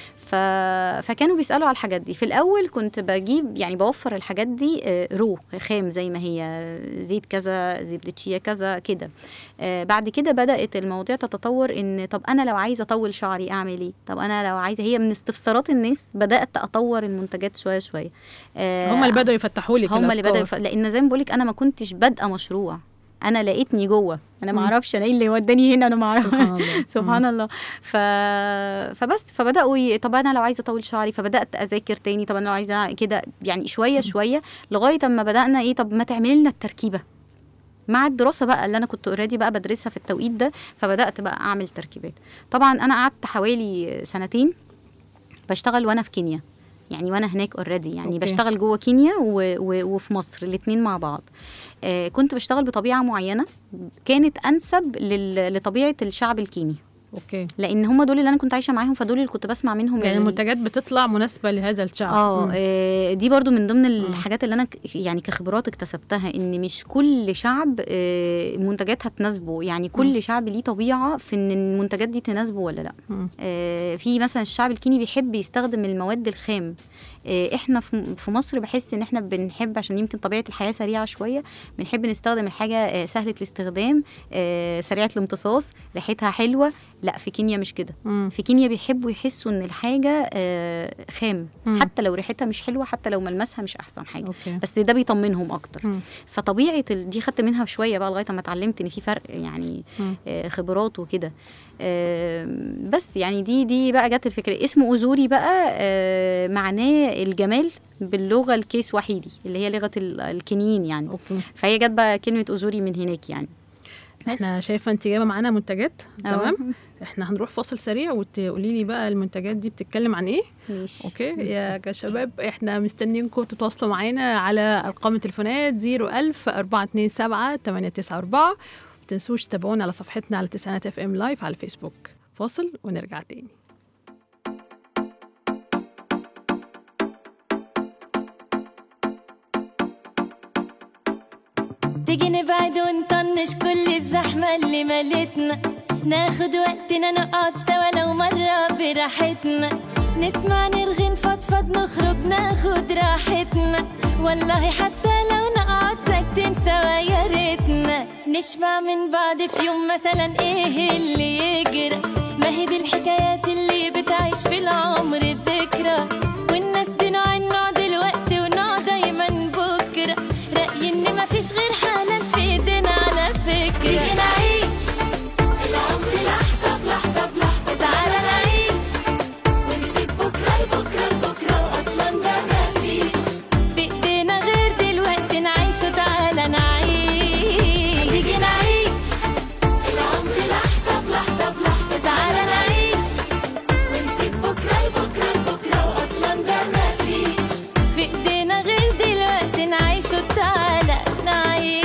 S4: فكانوا بيسألوا على الحاجات دي. في الأول كنت بجيب يعني بوفر الحاجات دي رو خام زي ما هي، زيت كذا، زبدة شيا كذا كده. بعد كده بدأت المواضيع تتطور، إن طب أنا لو عايزة أطول شعري أعمل إيه؟ طب أنا لو عايزة، هي من استفسارات الناس بدأت أطور المنتجات شوية شوية.
S2: هم اللي بدأوا يفتحوا لك،
S4: هم اللي بدأوا لأن زي ما بقولك أنا ما كنتش بادئة مشروع، انا لقيتني جوه، انا ما اعرفش انا ايه اللي وداني هنا، انا ما اعرف. سبحان الله. سبحان الله. فبس فبداوا طب انا لو عايزه اطول شعري، فبدات اذاكر تاني. طب انا لو عايزه كده يعني شويه شويه لغايه اما بدانا ايه، طب ما تعملي لنا التركيبه مع الدراسه بقى اللي انا كنت اوريدي بقى بدرسها في التوقيت ده. فبدات بقى اعمل تركيبات. طبعا انا قعدت حوالي 2 سنين بشتغل وانا في كينيا، يعني وانا هناك اوريدي، يعني بشتغل جوه كينيا وفي مصر الاثنين مع بعض. كنت بشتغل بطبيعه معينه كانت انسب لطبيعه الشعب الكيني. لان هم دول اللي انا كنت عايشه معاهم، فدول اللي كنت بسمع منهم.
S2: يعني المنتجات بتطلع مناسبه لهذا الشعب.
S4: دي برضو من ضمن الحاجات اللي انا يعني كخبرات اكتسبتها، ان مش كل شعب منتجاتها تناسبه. يعني كل شعب ليه طبيعه في ان المنتجات دي تناسبه ولا لا. في مثلا الشعب الكيني بيحب يستخدم المواد الخام. احنا في مصر بحس ان احنا بنحب، عشان يمكن طبيعه الحياه سريعه شويه، بنحب نستخدم الحاجه سهله الاستخدام، سريعه الامتصاص، ريحتها حلوه. لا، في كينيا مش كده. في كينيا بيحبوا يحسوا ان الحاجه خام، حتى لو ريحتها مش حلوه، حتى لو ملمسها مش احسن حاجه. بس ده بيطمنهم اكتر. فطبيعه دي خدت منها شويه بقى لغايه ما اتعلمت ان في فرق يعني خبرات وكده. بس يعني دي بقى جت الفكره. اسمه أزوري بقى معناه الجمال باللغه الكيس وحيدي، اللي هي لغه الكينيين يعني. فهي جت بقى كلمه أزوري من هناك يعني.
S2: احنا شايفه انت جايبه معانا منتجات. تمام. احنا هنروح فاصل سريع وتقولي لي بقى المنتجات دي بتتكلم عن ايه.
S4: ماشي.
S2: اوكي يا شباب، احنا مستنيينكم تتواصلوا معانا على ارقام التليفونات 01000 427 894. متنسوش تتابعونا على صفحتنا على تسعينات FM لايف على الفيسبوك. فاصل ونرجع تاني.
S8: تيجي نبعد ونطنش كل الزحمة ناخد وقتنا نقعد سوا لو مرة براحتنا، نسمع نرغي نفضفض نخرج ناخد راحتنا، والله حتى لو نقعد ساكتين سوا يا ريتنا، نشبع من بعض في يوم مثلا ايه اللي يجرى، ما هي دي الحكايات اللي بتعيش في العمر ذكرى، والناس دي نوع النوع دلوقتي ونوع دايما بكرة، رأيي ان مفيش غير حالا في ايدينا على فكرة، تيجي نعيش العمر لحظة بلحظة بلحظة، تعالى نعيش ونسيب بكرة لبكرة لبكرة، وأصلا ده مفيش في ايدينا غير دلوقتي نعيشه، تعالى نعيش، تيجي نعيش العمر لحظة بلحظة بلحظة، تعالى نعيش ونسيب بكرة لبكرة لبكرة، وأصلا ده مفيش في ايدينا غير دلوقتي نعيشه، تعالى نعيش.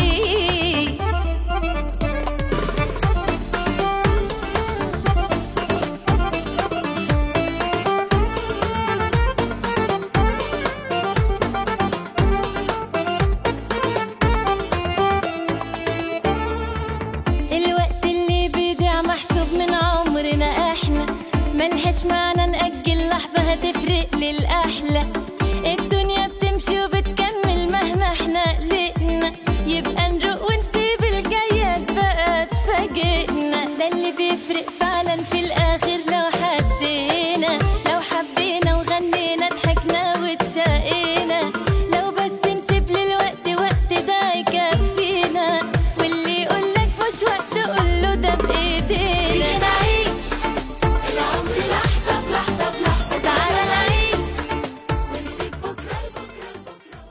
S8: الوقت اللي بيضيع محسوب من عمرنا احنا، ملهاش معنى نأجل لحظة هتفرق للأحلى، الدنيا بتمشي وبتكمل مهما احنا قلقنا، يبقى نروق ونسيب الجايات بقى تفاجئنا، ده اللي بيفرق فعلا في الآخر لو حسينا، لو حبينا وغنينا ضحكنا واتشقينا، لو بس نسيب للوقت وقت ده يكفينا، واللي يقولك مش وقت قوله ده بإيدينا، تيجي نعيش العمر لحظة بلحظة بلحظة، تعالى نعيش ونسيب بكرة لبكرة لبكرة.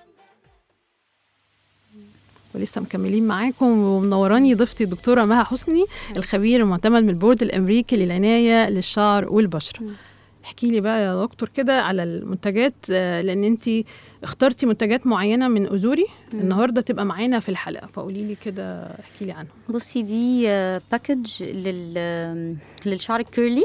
S2: ولسه مكملين معاكم ومنوراني ضيفتي الدكتورة مها حسني، الخبير المعتمد من البورد الأمريكي للعناية للشعر والبشرة. احكي لي بقى يا دكتور كده على المنتجات، لأن انتي اخترتي منتجات معينة من أزوري النهاردة تبقى معانا في الحلقة، فقولي لي كده احكي لي عنها.
S4: بصي دي باكج للشعر الكيرلي.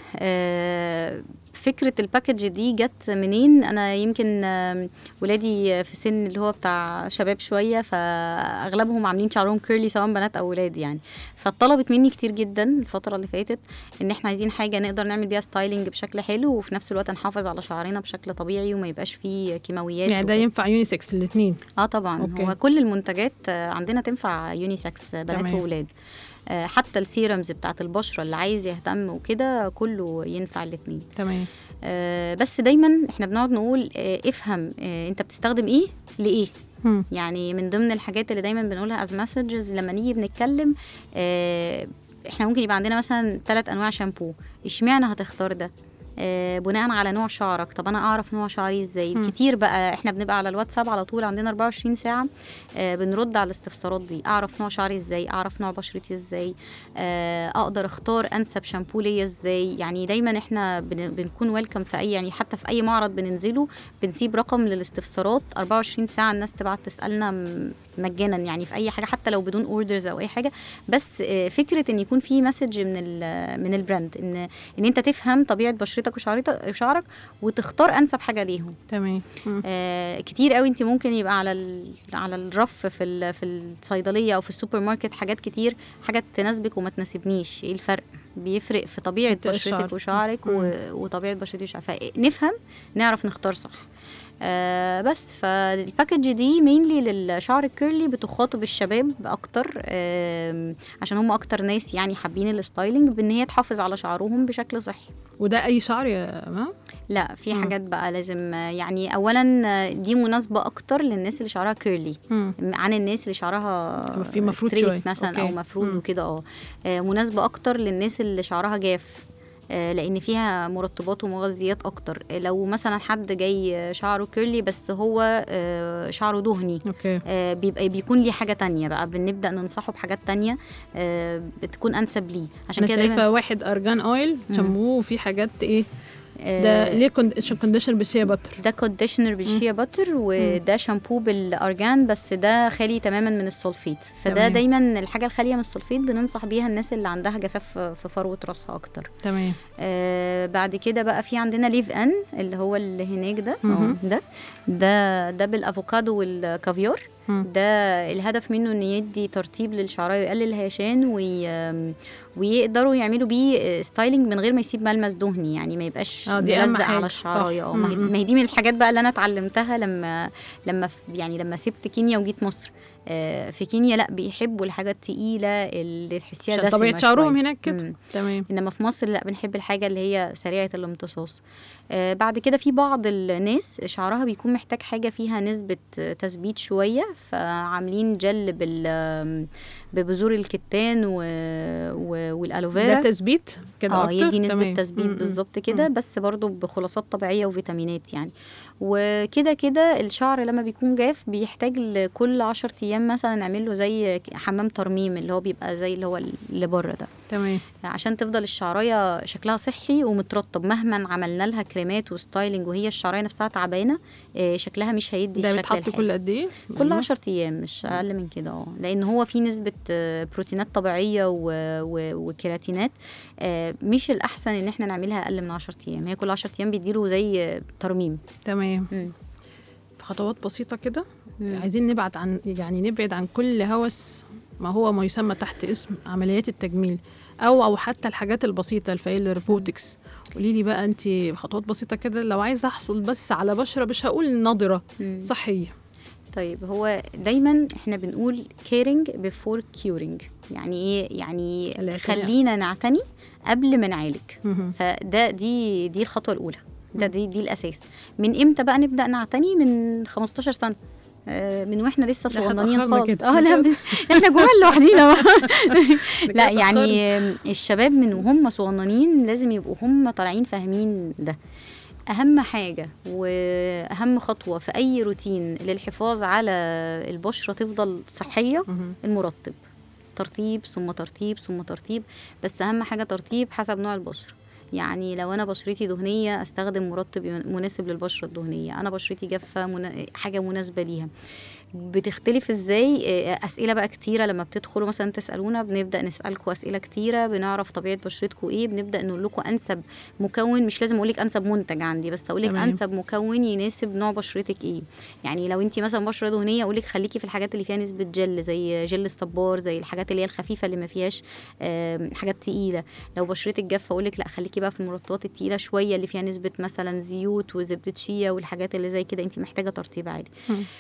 S4: فكرة الباكج دي جت منين؟ أنا يمكن ولادي في سن اللي هو بتاع شباب شوية، فأغلبهم عاملين شعرهم كيرلي سواء بنات أو ولاد يعني، فطلبت مني كتير جدا الفترة اللي فاتت إن إحنا عايزين حاجة نقدر نعمل بيها ستايلينج بشكل حلو، وفي نفس الوقت نحافظ على شعرنا بشكل طبيعي وما يبقاش فيه كيماويات.
S2: يعني ده ينفع يونيسكس الاثنين؟
S4: طبعا.
S2: أوكي.
S4: هو كل المنتجات عندنا تنفع يونيسكس بنات وولاد، حتى السيرمز بتاعت البشرة اللي عايز يهتم وكده كله ينفع الاثنين.
S2: تمام.
S4: بس دايما احنا بنقعد نقول افهم انت بتستخدم ايه لإيه. يعني من ضمن الحاجات اللي دايما بنقولها as messages لما نيجي بنتكلم، احنا ممكن يبقى عندنا مثلا 3 أنواع شامبو، اشمعنى هتختار ده؟ بناء على نوع شعرك. طب انا اعرف نوع شعري ازاي؟ كتير بقى احنا بنبقى على الواتساب على طول، عندنا 24 ساعة بنرد على الاستفسارات دي. اعرف نوع شعري ازاي؟ اعرف نوع بشرتي ازاي؟ اقدر اختار انسب شامبو ليا ازاي؟ يعني دايما احنا بنكون ويلكم في اي، يعني حتى في اي معرض بننزله بنسيب رقم للاستفسارات 24 ساعة الناس تبعت تسألنا مجانا، يعني في اي حاجة حتى لو بدون اوردرز او اي حاجة. بس فكرة ان يكون في مسج من البراند ان انت تفهم طبيعة بشرتك وشعرك وتختار انسب حاجه ليهم.
S2: تمام.
S4: كتير قوي انت ممكن يبقى على الرف في الصيدليه او في السوبر ماركت حاجات كتير، حاجات تناسبك وما تناسبنيش. ايه الفرق؟ بيفرق في طبيعه بشرتك وشعرك وطبيعه بشرتي وشعرك، فنفهم نعرف نختار صح. بس فالباكج دي مينلي للشعر الكيرلي بتخاطب الشباب اكتر، عشان هم اكتر ناس يعني حابين الستايلينج بان هي تحافظ على شعرهم بشكل صحي.
S2: وده اي شعر يا ما؟
S4: لا، في حاجات بقى لازم، يعني اولا دي مناسبه اكتر للناس اللي شعرها كيرلي عن الناس اللي شعرها
S2: في مفروض شويه
S4: مثلا او مفروض وكده. مناسبه اكتر للناس اللي شعرها جاف، لان فيها مرطبات ومغذيات اكتر. لو مثلا حد جاي شعره كيرلي بس هو شعره دهني، بيكون ليه حاجه تانية بقى، بنبدا ننصحه بحاجات تانية بتكون انسب ليه. عشان كده
S2: شايفه واحد ارجان اويل شامبو وفي حاجات ايه ده ليه كونديشنر بالشيا باتر،
S4: ده كونديشنر بالشيا باتر، وده شامبو بالارجان بس ده خالي تماما من السولفيت. فده دايما الحاجه الخاليه من السولفيت بننصح بيها الناس اللي عندها جفاف في فروه راسها اكتر.
S2: تمام.
S4: بعد كده بقى في عندنا ليف ان اللي هو اللي هناك ده ده بالافوكادو والكافيار. ده الهدف منه ان يدي ترطيب للشعرايه ويقلل الهيشان ويقدروا يعملوا بيه ستايلينج من غير ما يسيب ملمس دهني، يعني ما يبقاش ملزق على الشعرايه. ما هي دي من الحاجات بقى اللي انا اتعلمتها لما سبت كينيا وجيت مصر. في كينيا لا بيحبوا الحاجات التقيله اللي تحسيها دسمه
S2: طبيعه شعرهم هناك كده. تمام.
S4: انما في مصر لا بنحب الحاجه اللي هي سريعه الامتصاص. بعد كده في بعض الناس شعرها بيكون محتاج حاجه فيها نسبه تثبيت شويه، فعاملين جل ببذور الكتان والالوفيرا.
S2: ده تثبيت كده اكتر.
S4: يدي نسبه تثبيت بالظبط كده، بس برضو بخلاصات طبيعيه وفيتامينات يعني. وكده كده الشعر لما بيكون جاف بيحتاج لكل 10 ايام مثلا نعمل له زي حمام ترميم، اللي هو بيبقى زي اللي هو اللي بره ده.
S2: تمام.
S4: عشان تفضل الشعرايه شكلها صحي ومترطب، مهما عملنا لها كريمات وستايلينج وهي الشعرايه نفسها تعبانه شكلها مش هيدي الشكل الحلو.
S2: ده بيتحط كل قد ايه؟
S4: كل 10 ايام مش اقل من كده. لان هو في نسبه بروتينات طبيعيه وكيراتينات، مش الاحسن ان احنا نعملها اقل من 10 ايام. هي كل 10 ايام بيديله زي ترميم.
S2: تمام. خطوات بسيطه كده. عايزين نبعد عن كل هوس ما يسمى تحت اسم عمليات التجميل او حتى الحاجات البسيطه، الفيلر، بوتكس. قولي لي بقى انت خطوات بسيطه كده لو عايزه احصل بس على بشره مش هقول نضره صحيه.
S4: طيب هو دايما احنا بنقول caring before curing. يعني ايه؟ يعني خلينا نعتني قبل ما نعالج. فده دي الخطوه الاولى. دي الاساس. من امتى بقى نبدا نعتني؟ من 15 سنه، من واحنا لسه صغننين خالص. لا احنا جوه لوحدينا. لا يعني الشباب من وهم صغننين لازم يبقوا هم طالعين فاهمين ده. اهم حاجه واهم خطوه في اي روتين للحفاظ على البشره تفضل صحيه المرطب. ترطيب ثم ترطيب ثم ترطيب، بس اهم حاجه ترطيب حسب نوع البشره. يعني لو انا بشرتي دهنيه استخدم مرطب مناسب للبشره الدهنيه، انا بشرتي جافه حاجه مناسبه ليها. بتختلف ازاي؟ اسئله بقى كتيره لما بتدخلوا مثلا تسالونا، بنبدا نسالكم اسئله كتيره، بنعرف طبيعه بشرتكم ايه، بنبدا نقول لكم انسب مكون. مش لازم اقول لك انسب منتج عندي، بس اقول لك انسب مكون يناسب نوع بشرتك ايه. يعني لو انت مثلا بشره دهنيه اقول لك خليكي في الحاجات اللي فيها نسبه جل، زي جل الصبار، زي الحاجات اللي هي الخفيفه اللي ما فيهاش حاجات تقيله. لو بشرتك جافه اقول لك لا خليكي بقى في المرطبات التقيله شويه اللي فيها نسبه مثلا زيوت وزبده شيا والحاجات اللي زي كده، انت محتاجه ترطيب عالي.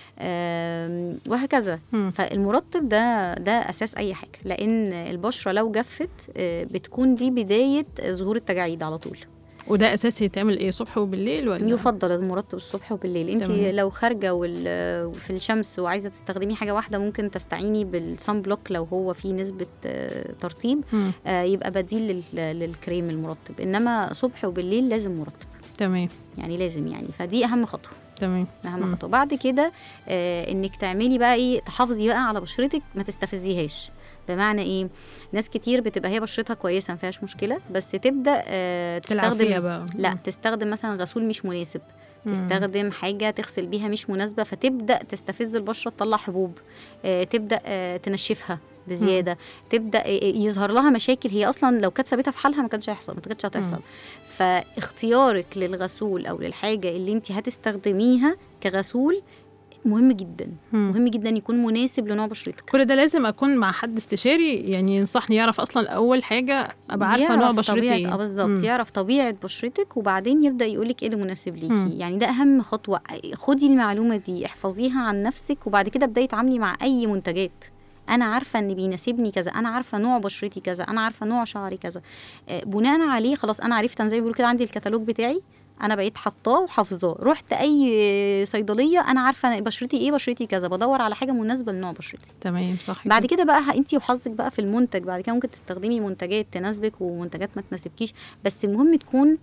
S4: وهكذا. فالمرطب ده اساس اي حاجه، لان البشره لو جفت بتكون دي بدايه ظهور التجاعيد على طول.
S2: وده اساسي يتعمل ايه، صبح وبالليل ولا؟
S4: يفضل المرطب الصبح وبالليل. انت لو خارجه في الشمس وعايزه تستخدمي حاجه واحده ممكن تستعيني بالصن بلوك لو هو فيه نسبه ترطيب، يبقى بديل للكريم المرطب. انما صبح وبالليل لازم مرطب.
S2: تمام.
S4: يعني لازم يعني، فدي اهم خطوه.
S2: تمام.
S4: اهم خطوه. بعد كده انك تعملي بقى ايه، تحافظي بقى على بشرتك، ما تستفزيهاش. بمعنى ايه؟ ناس كتير بتبقى هي بشرتها كويسه ما فيهاش مشكله، بس تبدا تستخدم
S2: بقى.
S4: لا تستخدم مثلا غسول مش مناسب، تستخدم حاجه تغسل بيها مش مناسبه، فتبدا تستفز البشره، تطلع حبوب، تبدا تنشفها بزياده، تبدا يظهر لها مشاكل هي اصلا لو كانت ثابته في حالها ما كانتش هتحصل. فاختيارك للغسول او للحاجه اللي انت هتستخدميها كغسول مهم جدا. مهم جدا يكون مناسب لنوع بشرتك.
S2: كل ده لازم اكون مع حد استشاري يعني ينصحني، يعرف اصلا اول حاجه ابقى عارفه نوع بشرتي
S4: بالظبط، يعرف طبيعه بشرتك وبعدين يبدا يقولك ايه اللي مناسب ليكي. يعني ده اهم خطوه. خدي المعلومه دي احفظيها عن نفسك، وبعد كده ابداي اتعاملي مع اي منتجات. انا عارفه ان بيناسبني كذا، انا عارفه نوع بشرتي كذا، انا عارفه نوع شعري كذا، بناء عليه خلاص انا عرفت. انا زي ما بيقولوا كده عندي الكتالوج بتاعي، انا بقيت حطاه وحافظاه. رحت اي صيدليه انا عارفه بشرتي ايه، بشرتي كذا، بدور على حاجه مناسبه لنوع بشرتي.
S2: تمام صح.
S4: بعد كده بقى انت وحظك بقى في المنتج. بعد كده ممكن تستخدمي منتجات تناسبك ومنتجات ما تناسبكيش، بس المهم تكون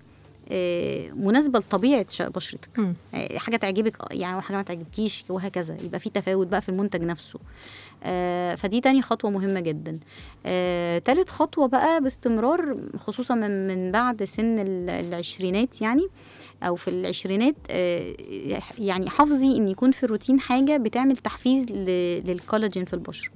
S4: مناسبه لطبيعه بشرتك. حاجه تعجبك يعني وحاجه ما تعجبكيش وهكذا، يبقى في تفاوت بقى في المنتج نفسه. فدي تاني خطوه مهمه جدا. تالت خطوه بقى باستمرار، خصوصا من بعد سن العشرينات يعني او في العشرينات، يعني حافظي ان يكون في الروتين حاجه بتعمل تحفيز للكولاجين في البشره.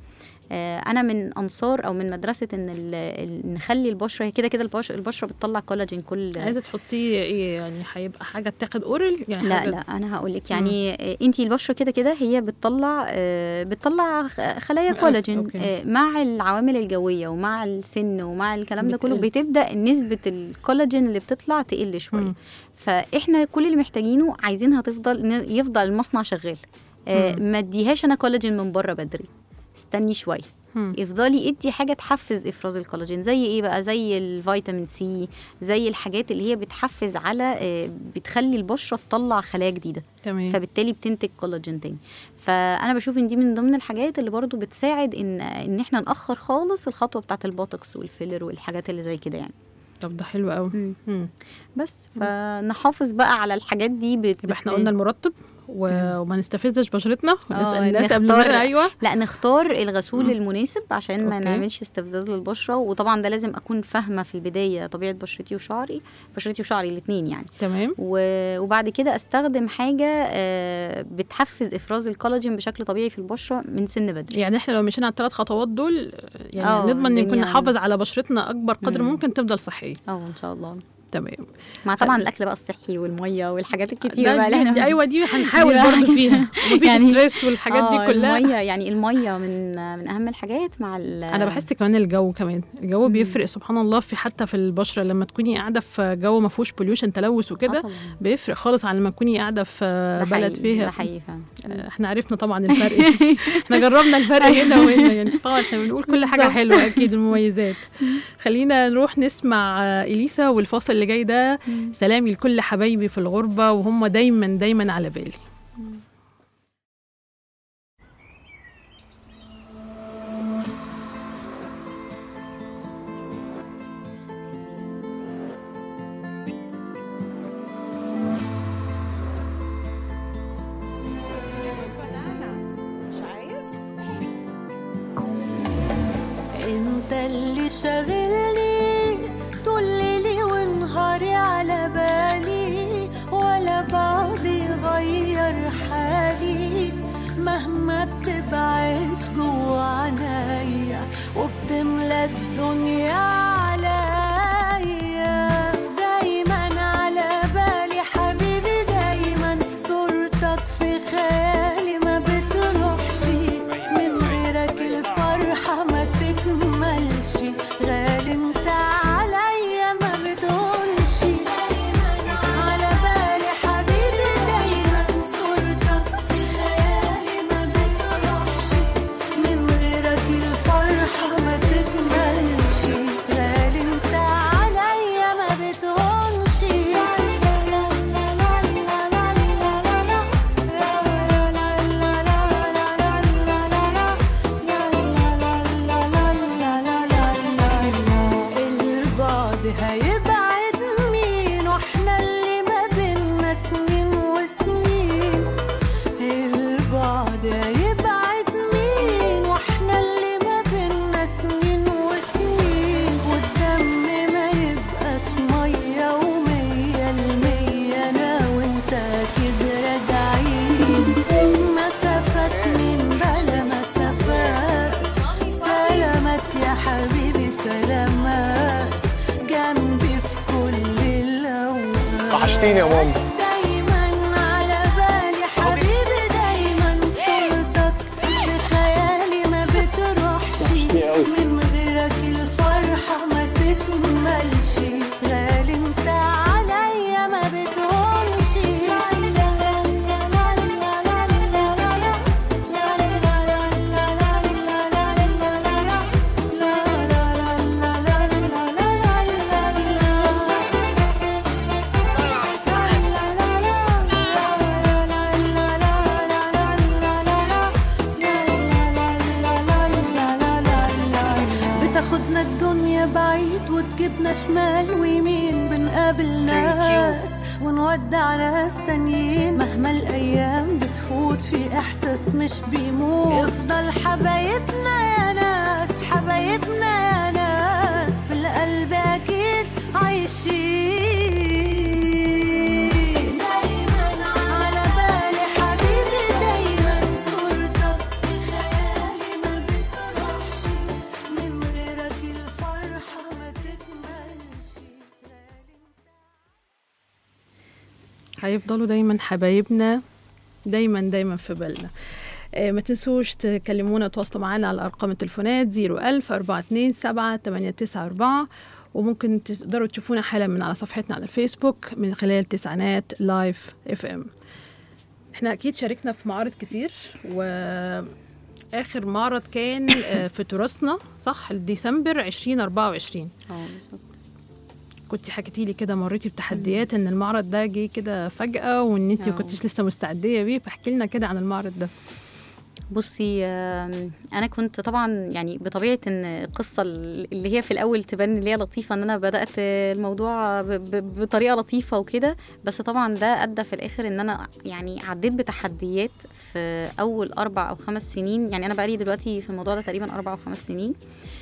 S4: انا من انصار او من مدرسه ان نخلي البشره هي كده البشره بتطلع كولاجين كل.
S2: عايزه تحطيه ايه يعني؟ هيبقى حاجه تاخد اورال يعني؟
S4: لا انا هقول لك يعني انتي البشره كده هي بتطلع خلايا كولاجين. مع العوامل الجويه ومع السن ومع الكلام ده كله بتبدا نسبه الكولاجين اللي بتطلع تقل شويه. فاحنا كل اللي محتاجينه عايزينها يفضل المصنع شغال. ما اديهاش انا كولاجين من بره بدري، استني شويه، افضلي ادي حاجه تحفز افراز الكولاجين. زي ايه بقى؟ زي الفيتامين سي، زي الحاجات اللي هي بتحفز على بتخلي البشره تطلع خلايا جديده.
S2: تمام.
S4: فبالتالي بتنتج كولاجين تاني. فانا بشوف ان دي من ضمن الحاجات اللي برضو بتساعد ان احنا ناخر خالص الخطوه بتاعه البوتوكس والفيلر والحاجات اللي زي كده يعني.
S2: طب ده حلو قوي.
S4: بس فنحافظ بقى على الحاجات دي.
S2: يبقى احنا قلنا المرطب وما نستفزش بشرتنا ونسال الناس قبل ما ايوه
S4: لا نختار الغسول المناسب عشان ما نعملش استفزاز للبشره. وطبعا ده لازم اكون فاهمه في البدايه طبيعه بشرتي وشعري الاثنين يعني.
S2: تمام.
S4: وبعد كده استخدم حاجه بتحفز افراز الكولاجين بشكل طبيعي في البشره من سن بدري.
S2: يعني احنا لو مشينا على الثلاث خطوات دول يعني نضمن ان نكون نحافظ على بشرتنا اكبر قدر ممكن تفضل صحيه.
S4: ان شاء الله.
S2: تمام.
S4: مع طبعا الاكل بقى الصحي والميه والحاجات الكتيره بقى
S2: دي ايوه دي هنحاول برضه فيها ومفيش يعني ستريس والحاجات دي كلها.
S4: الميه من اهم الحاجات. مع
S2: انا بحس كمان الجو بيفرق سبحان الله حتى في البشره. لما تكوني قاعده في جو ما فيهوش بوليوشن تلوث وكده بيفرق خالص عن لما تكوني قاعده في بلد فيها. احنا عرفنا طبعا الفرق. احنا جربنا الفرق هنا وهنا يعني. طبعا احنا بنقول كل حاجه حلوه اكيد المميزات. خلينا نروح نسمع إليسا والفاصل اللي جاي ده سلامي لكل حبايبي في الغربة وهم دايما على بالي.
S9: انت اللي شاغلني طول ليلي ونهاري على بالي، ولا بعضي غير حالي مهما بتبعد جوا عنايا وبتملى الدنيا عليا. دايما على بالي حبيبي، دايما صورتك في خيالي ما بتروحش، من غيرك الفرحة ما تكملش، غالي انت عليا ما بتقولش. على بالي حبيبي دايما صورتك في خيالي ما بتروحش، من غيرك الفرحة ما تكملش، غالي انت عليا ما بتقولش. البعد هيبعد مين واحنا اللي ما بينا سنين وسنين، البعد هيبعد مين واحنا اللي ما بينا سنين وسنين، والدم ما يبقاش مية ومية المية، انا وانت اكيد راجعين، مسافات من بلا مسافات. سلامات يا حبيبي سلامات، جنبي في كل الأوقات.
S10: وحشتيني يا ماما.
S9: دايما على بالي حبيبي، دايما صورتك في خيالي ما بتروحش، من غيرك الفرحة ما تكملش، غالي انت عليا ما بتقولش. بتاخدنا الدنيا بعيد وتجيبنا شمال ويمين، بنقابل ناس ونودع ناس تانيين، مهما الأيام بتفوت في إحساس مش بيموت، يفضل حبايبنا يا ناس، حبايبنا يا ناس في القلب أكيد عايشين. دايما على بالي حبيبي، دايما صورتك في خيالي ما بتروحش،
S2: هيفضلوا دايما حبايبنا، دايما في بالنا. ما تنسوش تكلمونا، تواصلوا معنا على أرقام التليفونات 01000-427-894، وممكن تقدروا تشوفونا حالا من على صفحتنا على الفيسبوك من خلال تسعينات لايف اف ام. احنا اكيد شاركنا في معارض كتير، واخر معرض كان في تراثنا صح ديسمبر 2024.
S4: بالظبط.
S2: كنت حكيتي لي كده مريتي بتحديات ان المعرض ده جه كده فجأة وان انت ما كنتيش لسه مستعدية بيه، فاحكي لنا كده عن المعرض ده.
S4: بصي انا كنت طبعا يعني بطبيعه ان القصه اللي هي في الاول تبان اللي هي لطيفه، ان انا بدات الموضوع بطريقه لطيفه وكده، بس طبعا ده ادى في الاخر ان انا يعني عديت بتحديات في اول 4 أو 5 سنين. يعني انا بقالي دلوقتي في الموضوع ده تقريبا 4 أو 5 سنين،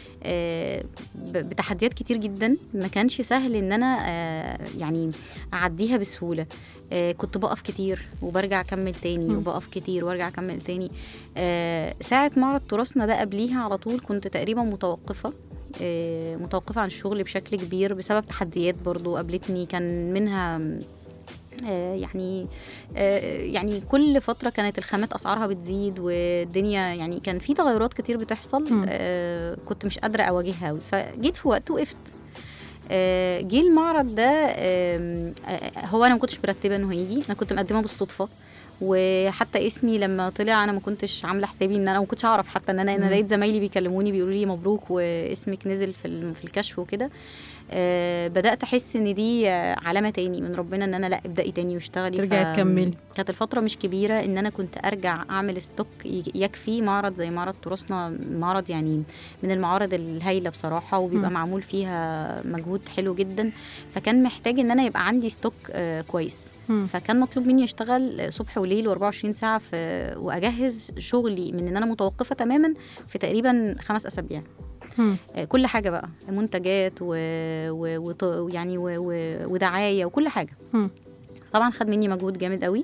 S4: بتحديات كتير جدا. ما كانش سهل ان انا يعني اعديها بسهوله. كنت بقف كتير وبرجع اكمل تاني، وبقف كتير وارجع اكمل تاني. ساعه معرض تراثنا ده قبليها على طول كنت تقريبا متوقفه عن الشغل بشكل كبير بسبب تحديات برضو قابلتني. كان منها يعني كل فترة كانت الخامات أسعارها بتزيد، والدنيا يعني كان في تغيرات كتير بتحصل. كنت مش قادرة أواجهها، فجيت في وقت وقفت. جه المعرض ده هو أنا ما كنتش مرتبة إنه هيجي، أنا كنت مقدمة بالصدفة، وحتى اسمي لما طلع انا ما كنتش عامله حسابي ان انا ما كنتش اعرف حتى ان انا لقيت زمايلي بيكلموني بيقولوا لي مبروك واسمك نزل في الكشف وكده. بدات احس ان دي علامه تاني من ربنا ان انا لا ابدأي تاني واشتغلي،
S2: ترجعي تكملي.
S4: كانت الفتره مش كبيره ان انا كنت ارجع اعمل ستوك يكفي معرض زي معرض تراثنا. معرض يعني من المعارض الهايله بصراحه، وبيبقى معمول فيها مجهود حلو جدا، فكان محتاج ان انا يبقى عندي ستوك كويس. فكان مطلوب مني اشتغل صبح وليل و24 ساعه واجهز شغلي من ان انا متوقفه تماما في تقريبا 5 أسابيع. كل حاجه بقى، منتجات ويعني ودعايه وكل حاجه. طبعا خد مني مجهود جامد قوي.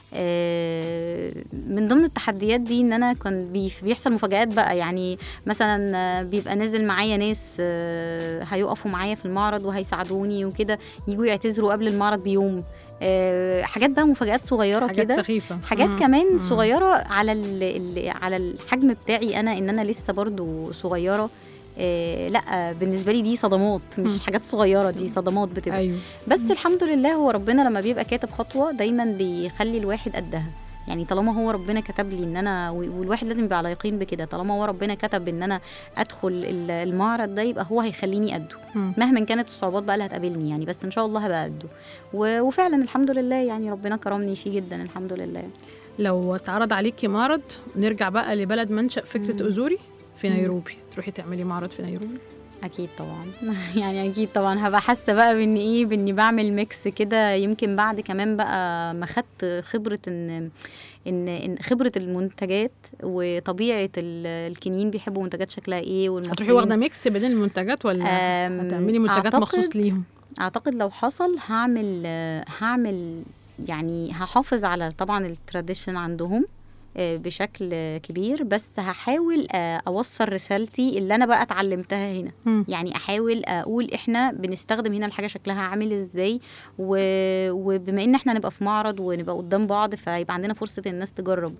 S4: من ضمن التحديات دي ان انا كان بيحصل مفاجآت بقى. يعني مثلا بيبقى نازل معايا ناس هيقفوا معايا في المعرض وهيساعدوني وكده، يجوا يعتذروا قبل المعرض بيوم. حاجات بقى مفاجآت صغيره كده،
S2: حاجات سخيفه،
S4: حاجات كمان صغيره على على الحجم بتاعي انا، ان انا لسه برضو صغيره. لا بالنسبه لي دي صدمات، مش حاجات صغيره، دي صدمات بتبقى.
S2: أيوه.
S4: بس الحمد لله هو ربنا لما بيبقى كاتب خطوه دايما بيخلي الواحد قدها. يعني طالما هو ربنا كتب لي ان انا، والواحد لازم يبقى على يقين بكده، طالما هو ربنا كتب ان انا ادخل المعرض ده يبقى هو هيخليني قده مهما كانت الصعوبات بقى اللي هتقابلني يعني، بس ان شاء الله هبقى قده. وفعلا الحمد لله يعني ربنا كرمني فيه جدا الحمد لله.
S2: لو اتعرض عليكي معرض، نرجع بقى لبلد منشأ فكرة أزوري في نيروبي، تروحي تعملي معرض في نيروبي؟
S4: اكيد طبعا. يعني اكيد طبعا هبقى حاسه بقى باني بعمل ميكس كده. يمكن بعد كمان بقى ما خدت خبره ان خبره المنتجات وطبيعه الكينيين بيحبوا منتجات شكلها ايه، والمصريين
S2: هتروحي واخده ميكس بين المنتجات ولا هتعملي منتجات مخصوص ليهم؟
S4: اعتقد لو حصل هعمل يعني هحافظ على طبعا التراديشن عندهم بشكل كبير، بس هحاول اوصل رسالتي اللي انا بقى اتعلمتها هنا. يعني احاول اقول احنا بنستخدم هنا الحاجه شكلها عامل ازاي، وبما ان احنا نبقى في معرض ونبقى قدام بعض فيبقى عندنا فرصه الناس تجرب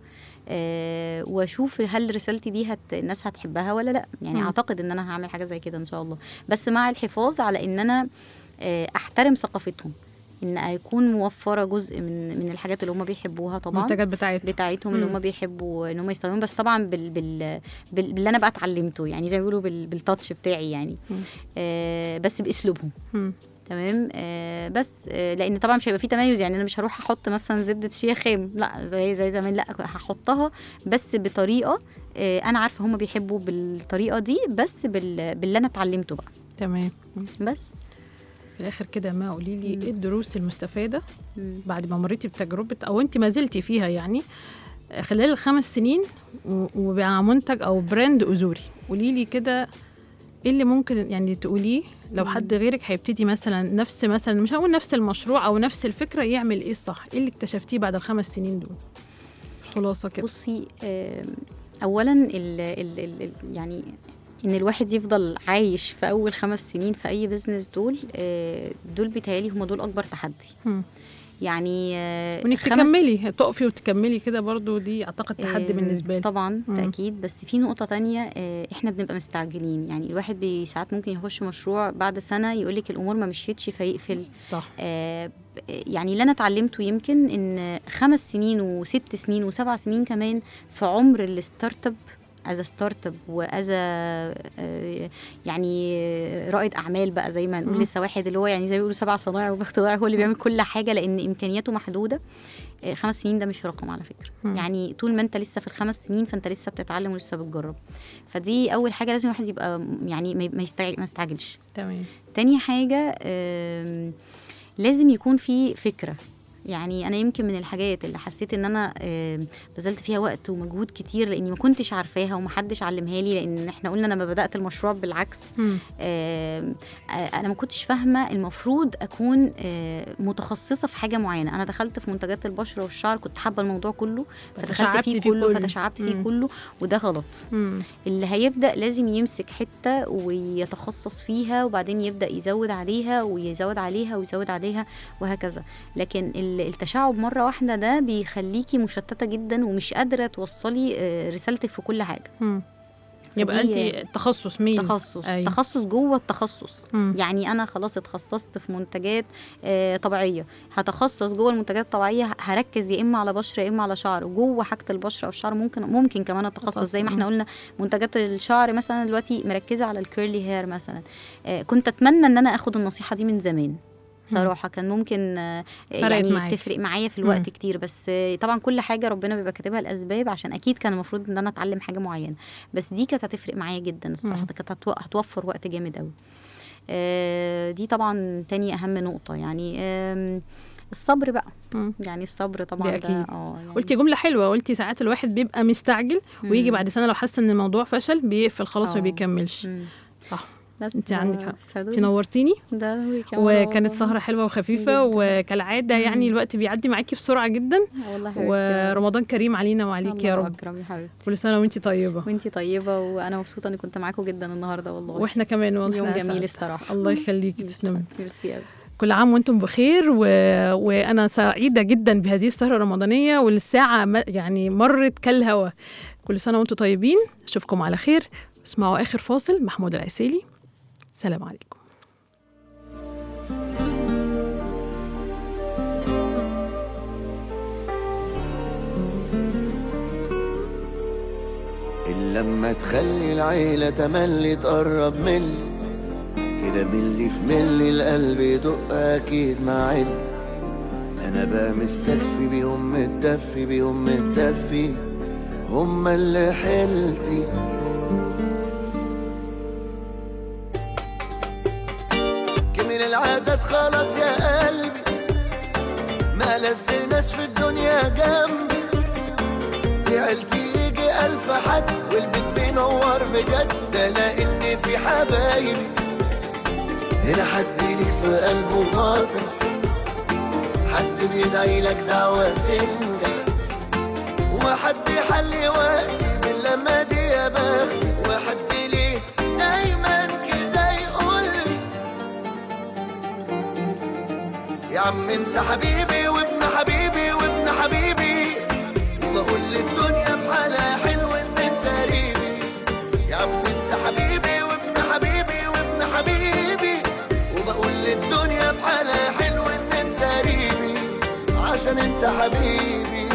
S4: واشوف هل رسالتي دي الناس هتحبها ولا لا. يعني اعتقد ان انا هعمل حاجه زي كده ان شاء الله، بس مع الحفاظ على ان انا احترم ثقافتهم، ان يكون موفره جزء من الحاجات اللي هم بيحبوها طبعا،
S2: المنتجات بتاعتهم
S4: اللي هم بيحبوا ان هم يستخدموها، بس طبعا باللي انا بقى اتعلمته، يعني زي ما بيقولوا بالتاتش بتاعي يعني. بس باسلوبهم. تمام. بس لان طبعا مش هيبقى فيه تميز. يعني انا مش هروح احط مثلا زبده شيا خام، لا زي زمان، لا هحطها بس بطريقه انا عارفه هم بيحبوا بالطريقه دي، بس باللي انا اتعلمته بقى.
S2: تمام.
S4: بس
S2: في الاخر كده ما قولي لي ايه الدروس المستفاده بعد ما مريتي بتجربه او انت ما زلتي فيها يعني خلال ال5 سنين وبقى منتج او براند أزوري؟ قولي لي كده ايه اللي ممكن يعني تقوليه لو حد غيرك هيبتدي مثلا مثلا مش هقول نفس المشروع او نفس الفكره، يعمل ايه الصح؟ ايه اللي اكتشفتيه بعد ال5 سنين دول؟ خلاصه كده.
S4: بصي اولا يعني ان الواحد يفضل عايش في اول 5 سنين في اي بزنس، دول بيتهيألي هم دول اكبر تحدي. يعني
S2: وانك تكملي تقفي وتكملي كده برضو، دي اعتقد تحدي بالنسبه لي
S4: طبعا تاكيد. بس في نقطه تانية، احنا بنبقى مستعجلين. يعني الواحد ساعات ممكن يخش مشروع بعد سنه يقولك الامور ما مشيتش فيقفل.
S2: صح.
S4: يعني اللي انا اتعلمته يمكن ان 5 سنين و6 سنين و7 سنين كمان في عمر الستارت اب از ستارت اب واز يعني رائد اعمال بقى زي ما نقول، لسه واحد اللي هو يعني زي ما بيقولوا 7 صنايع وباختراع هو اللي بيعمل كل حاجه، لان امكانياته محدوده. 5 سنين ده مش رقم على فكره. يعني طول ما انت لسه في ال5 سنين فانت لسه بتتعلم ولسه بتجرب. فدي اول حاجه لازم الواحد يبقى يعني ما يستعجلش.
S2: تمام.
S4: تاني حاجه لازم يكون في فكره. يعني انا يمكن من الحاجات اللي حسيت ان انا بذلت فيها وقت ومجهود كتير لاني ما كنتش عارفاها ومحدش علمها لي، لان احنا قلنا لما بدات المشروع بالعكس انا ما كنتش فاهمه المفروض اكون متخصصه في حاجه معينه. انا دخلت في منتجات البشره والشعر، كنت حابه الموضوع كله فتدخلت فيه كله فتشعبت فيه كله، وده غلط. اللي هيبدا لازم يمسك حته ويتخصص فيها وبعدين يبدا يزود عليها ويزود عليها ويزود عليها وهكذا. لكن التشعب مرة واحدة ده بيخليكي مشتتة جدا ومش قادرة توصلي رسالتك في كل حاجة.
S2: يبقى انت تخصص مين؟
S4: تخصص جوه التخصص. يعني انا خلاص اتخصصت في منتجات طبيعيه، هتخصص جوه المنتجات الطبيعيه، هركز يا اما على بشره يا اما على شعر. جوه حاجه البشره او الشعر ممكن كمان اتخصص زي ما احنا قلنا منتجات الشعر مثلا دلوقتي مركزه على الكيرلي هير مثلا. كنت اتمنى ان انا اخد النصيحه دي من زمان صراحة. كان ممكن يعني تفرق معايا في الوقت كتير. بس طبعا كل حاجة ربنا بيبقى كاتبها الأسباب، عشان أكيد كان المفروض إن أنا أتعلم حاجة معينة، بس دي كانت هتفرق معايا جدا الصراحة. كانت هتوفر وقت جامد قوي. دي طبعا تاني أهم نقطة. يعني الصبر بقى. يعني الصبر طبعا
S2: أكيد.
S4: يعني
S2: قلتي جملة حلوة، قلتي ساعات الواحد بيبقى مستعجل ويجي بعد سنة لو حس إن الموضوع فشل بيقفل خلاص وبيكملش. صح. انت عندك حق. انت نورتيني وكانت سهرة حلوة وخفيفة وكالعادة يعني الوقت بيعدي معاكي بسرعة جدا. ورمضان كريم علينا وعليك يا رب. كل سنة وانتي طيبة.
S4: وانتي طيبة، وانا مبسوطة اني كنت معاكم جدا النهاردة والله.
S2: واحنا كمان والله
S4: يوم جميل الصراحة.
S2: الله يخليكي. تسلمي.
S4: ميرسي.
S2: كل عام وانتم بخير وانا سعيدة جدا بهذه السهرة الرمضانية، والساعة يعني مرت كالهوا. كل سنة وانتم طيبين. اشوفكم على خير. اسمعوا اخر فاصل محمود العسيلي. السلام عليكم.
S5: لما تخلي العيلة تملي تقرب ملي كده، ملي في ملي القلب يدق أكيد مع عيلتي. أنا بقى مستكفي بيهم، متدفي بيهم، متدفي هما اللي حيلتي. العادات خلاص يا قلبي، ما لزناش في الدنيا جنبي. دي عيلتي يجي 1000 حد والبيت بينور بجد، لأن في حبايبي هنا حد ليك في قلبه باطل، حد بيدعي لك دعوة تنجح، وحد يحلي وقتي من لما دي يا بختي، وحد ليه دايما كده يقولي يا عم انت حبيبي وابن حبيبي وابن حبيبي، وبقول للدنيا بحالها حلو ان انت قريبي. يا عم انت حبيبي وابن حبيبي وابن حبيبي، وبقول للدنيا بحالها حلو ان انت قريبي، عشان انت حبيبي.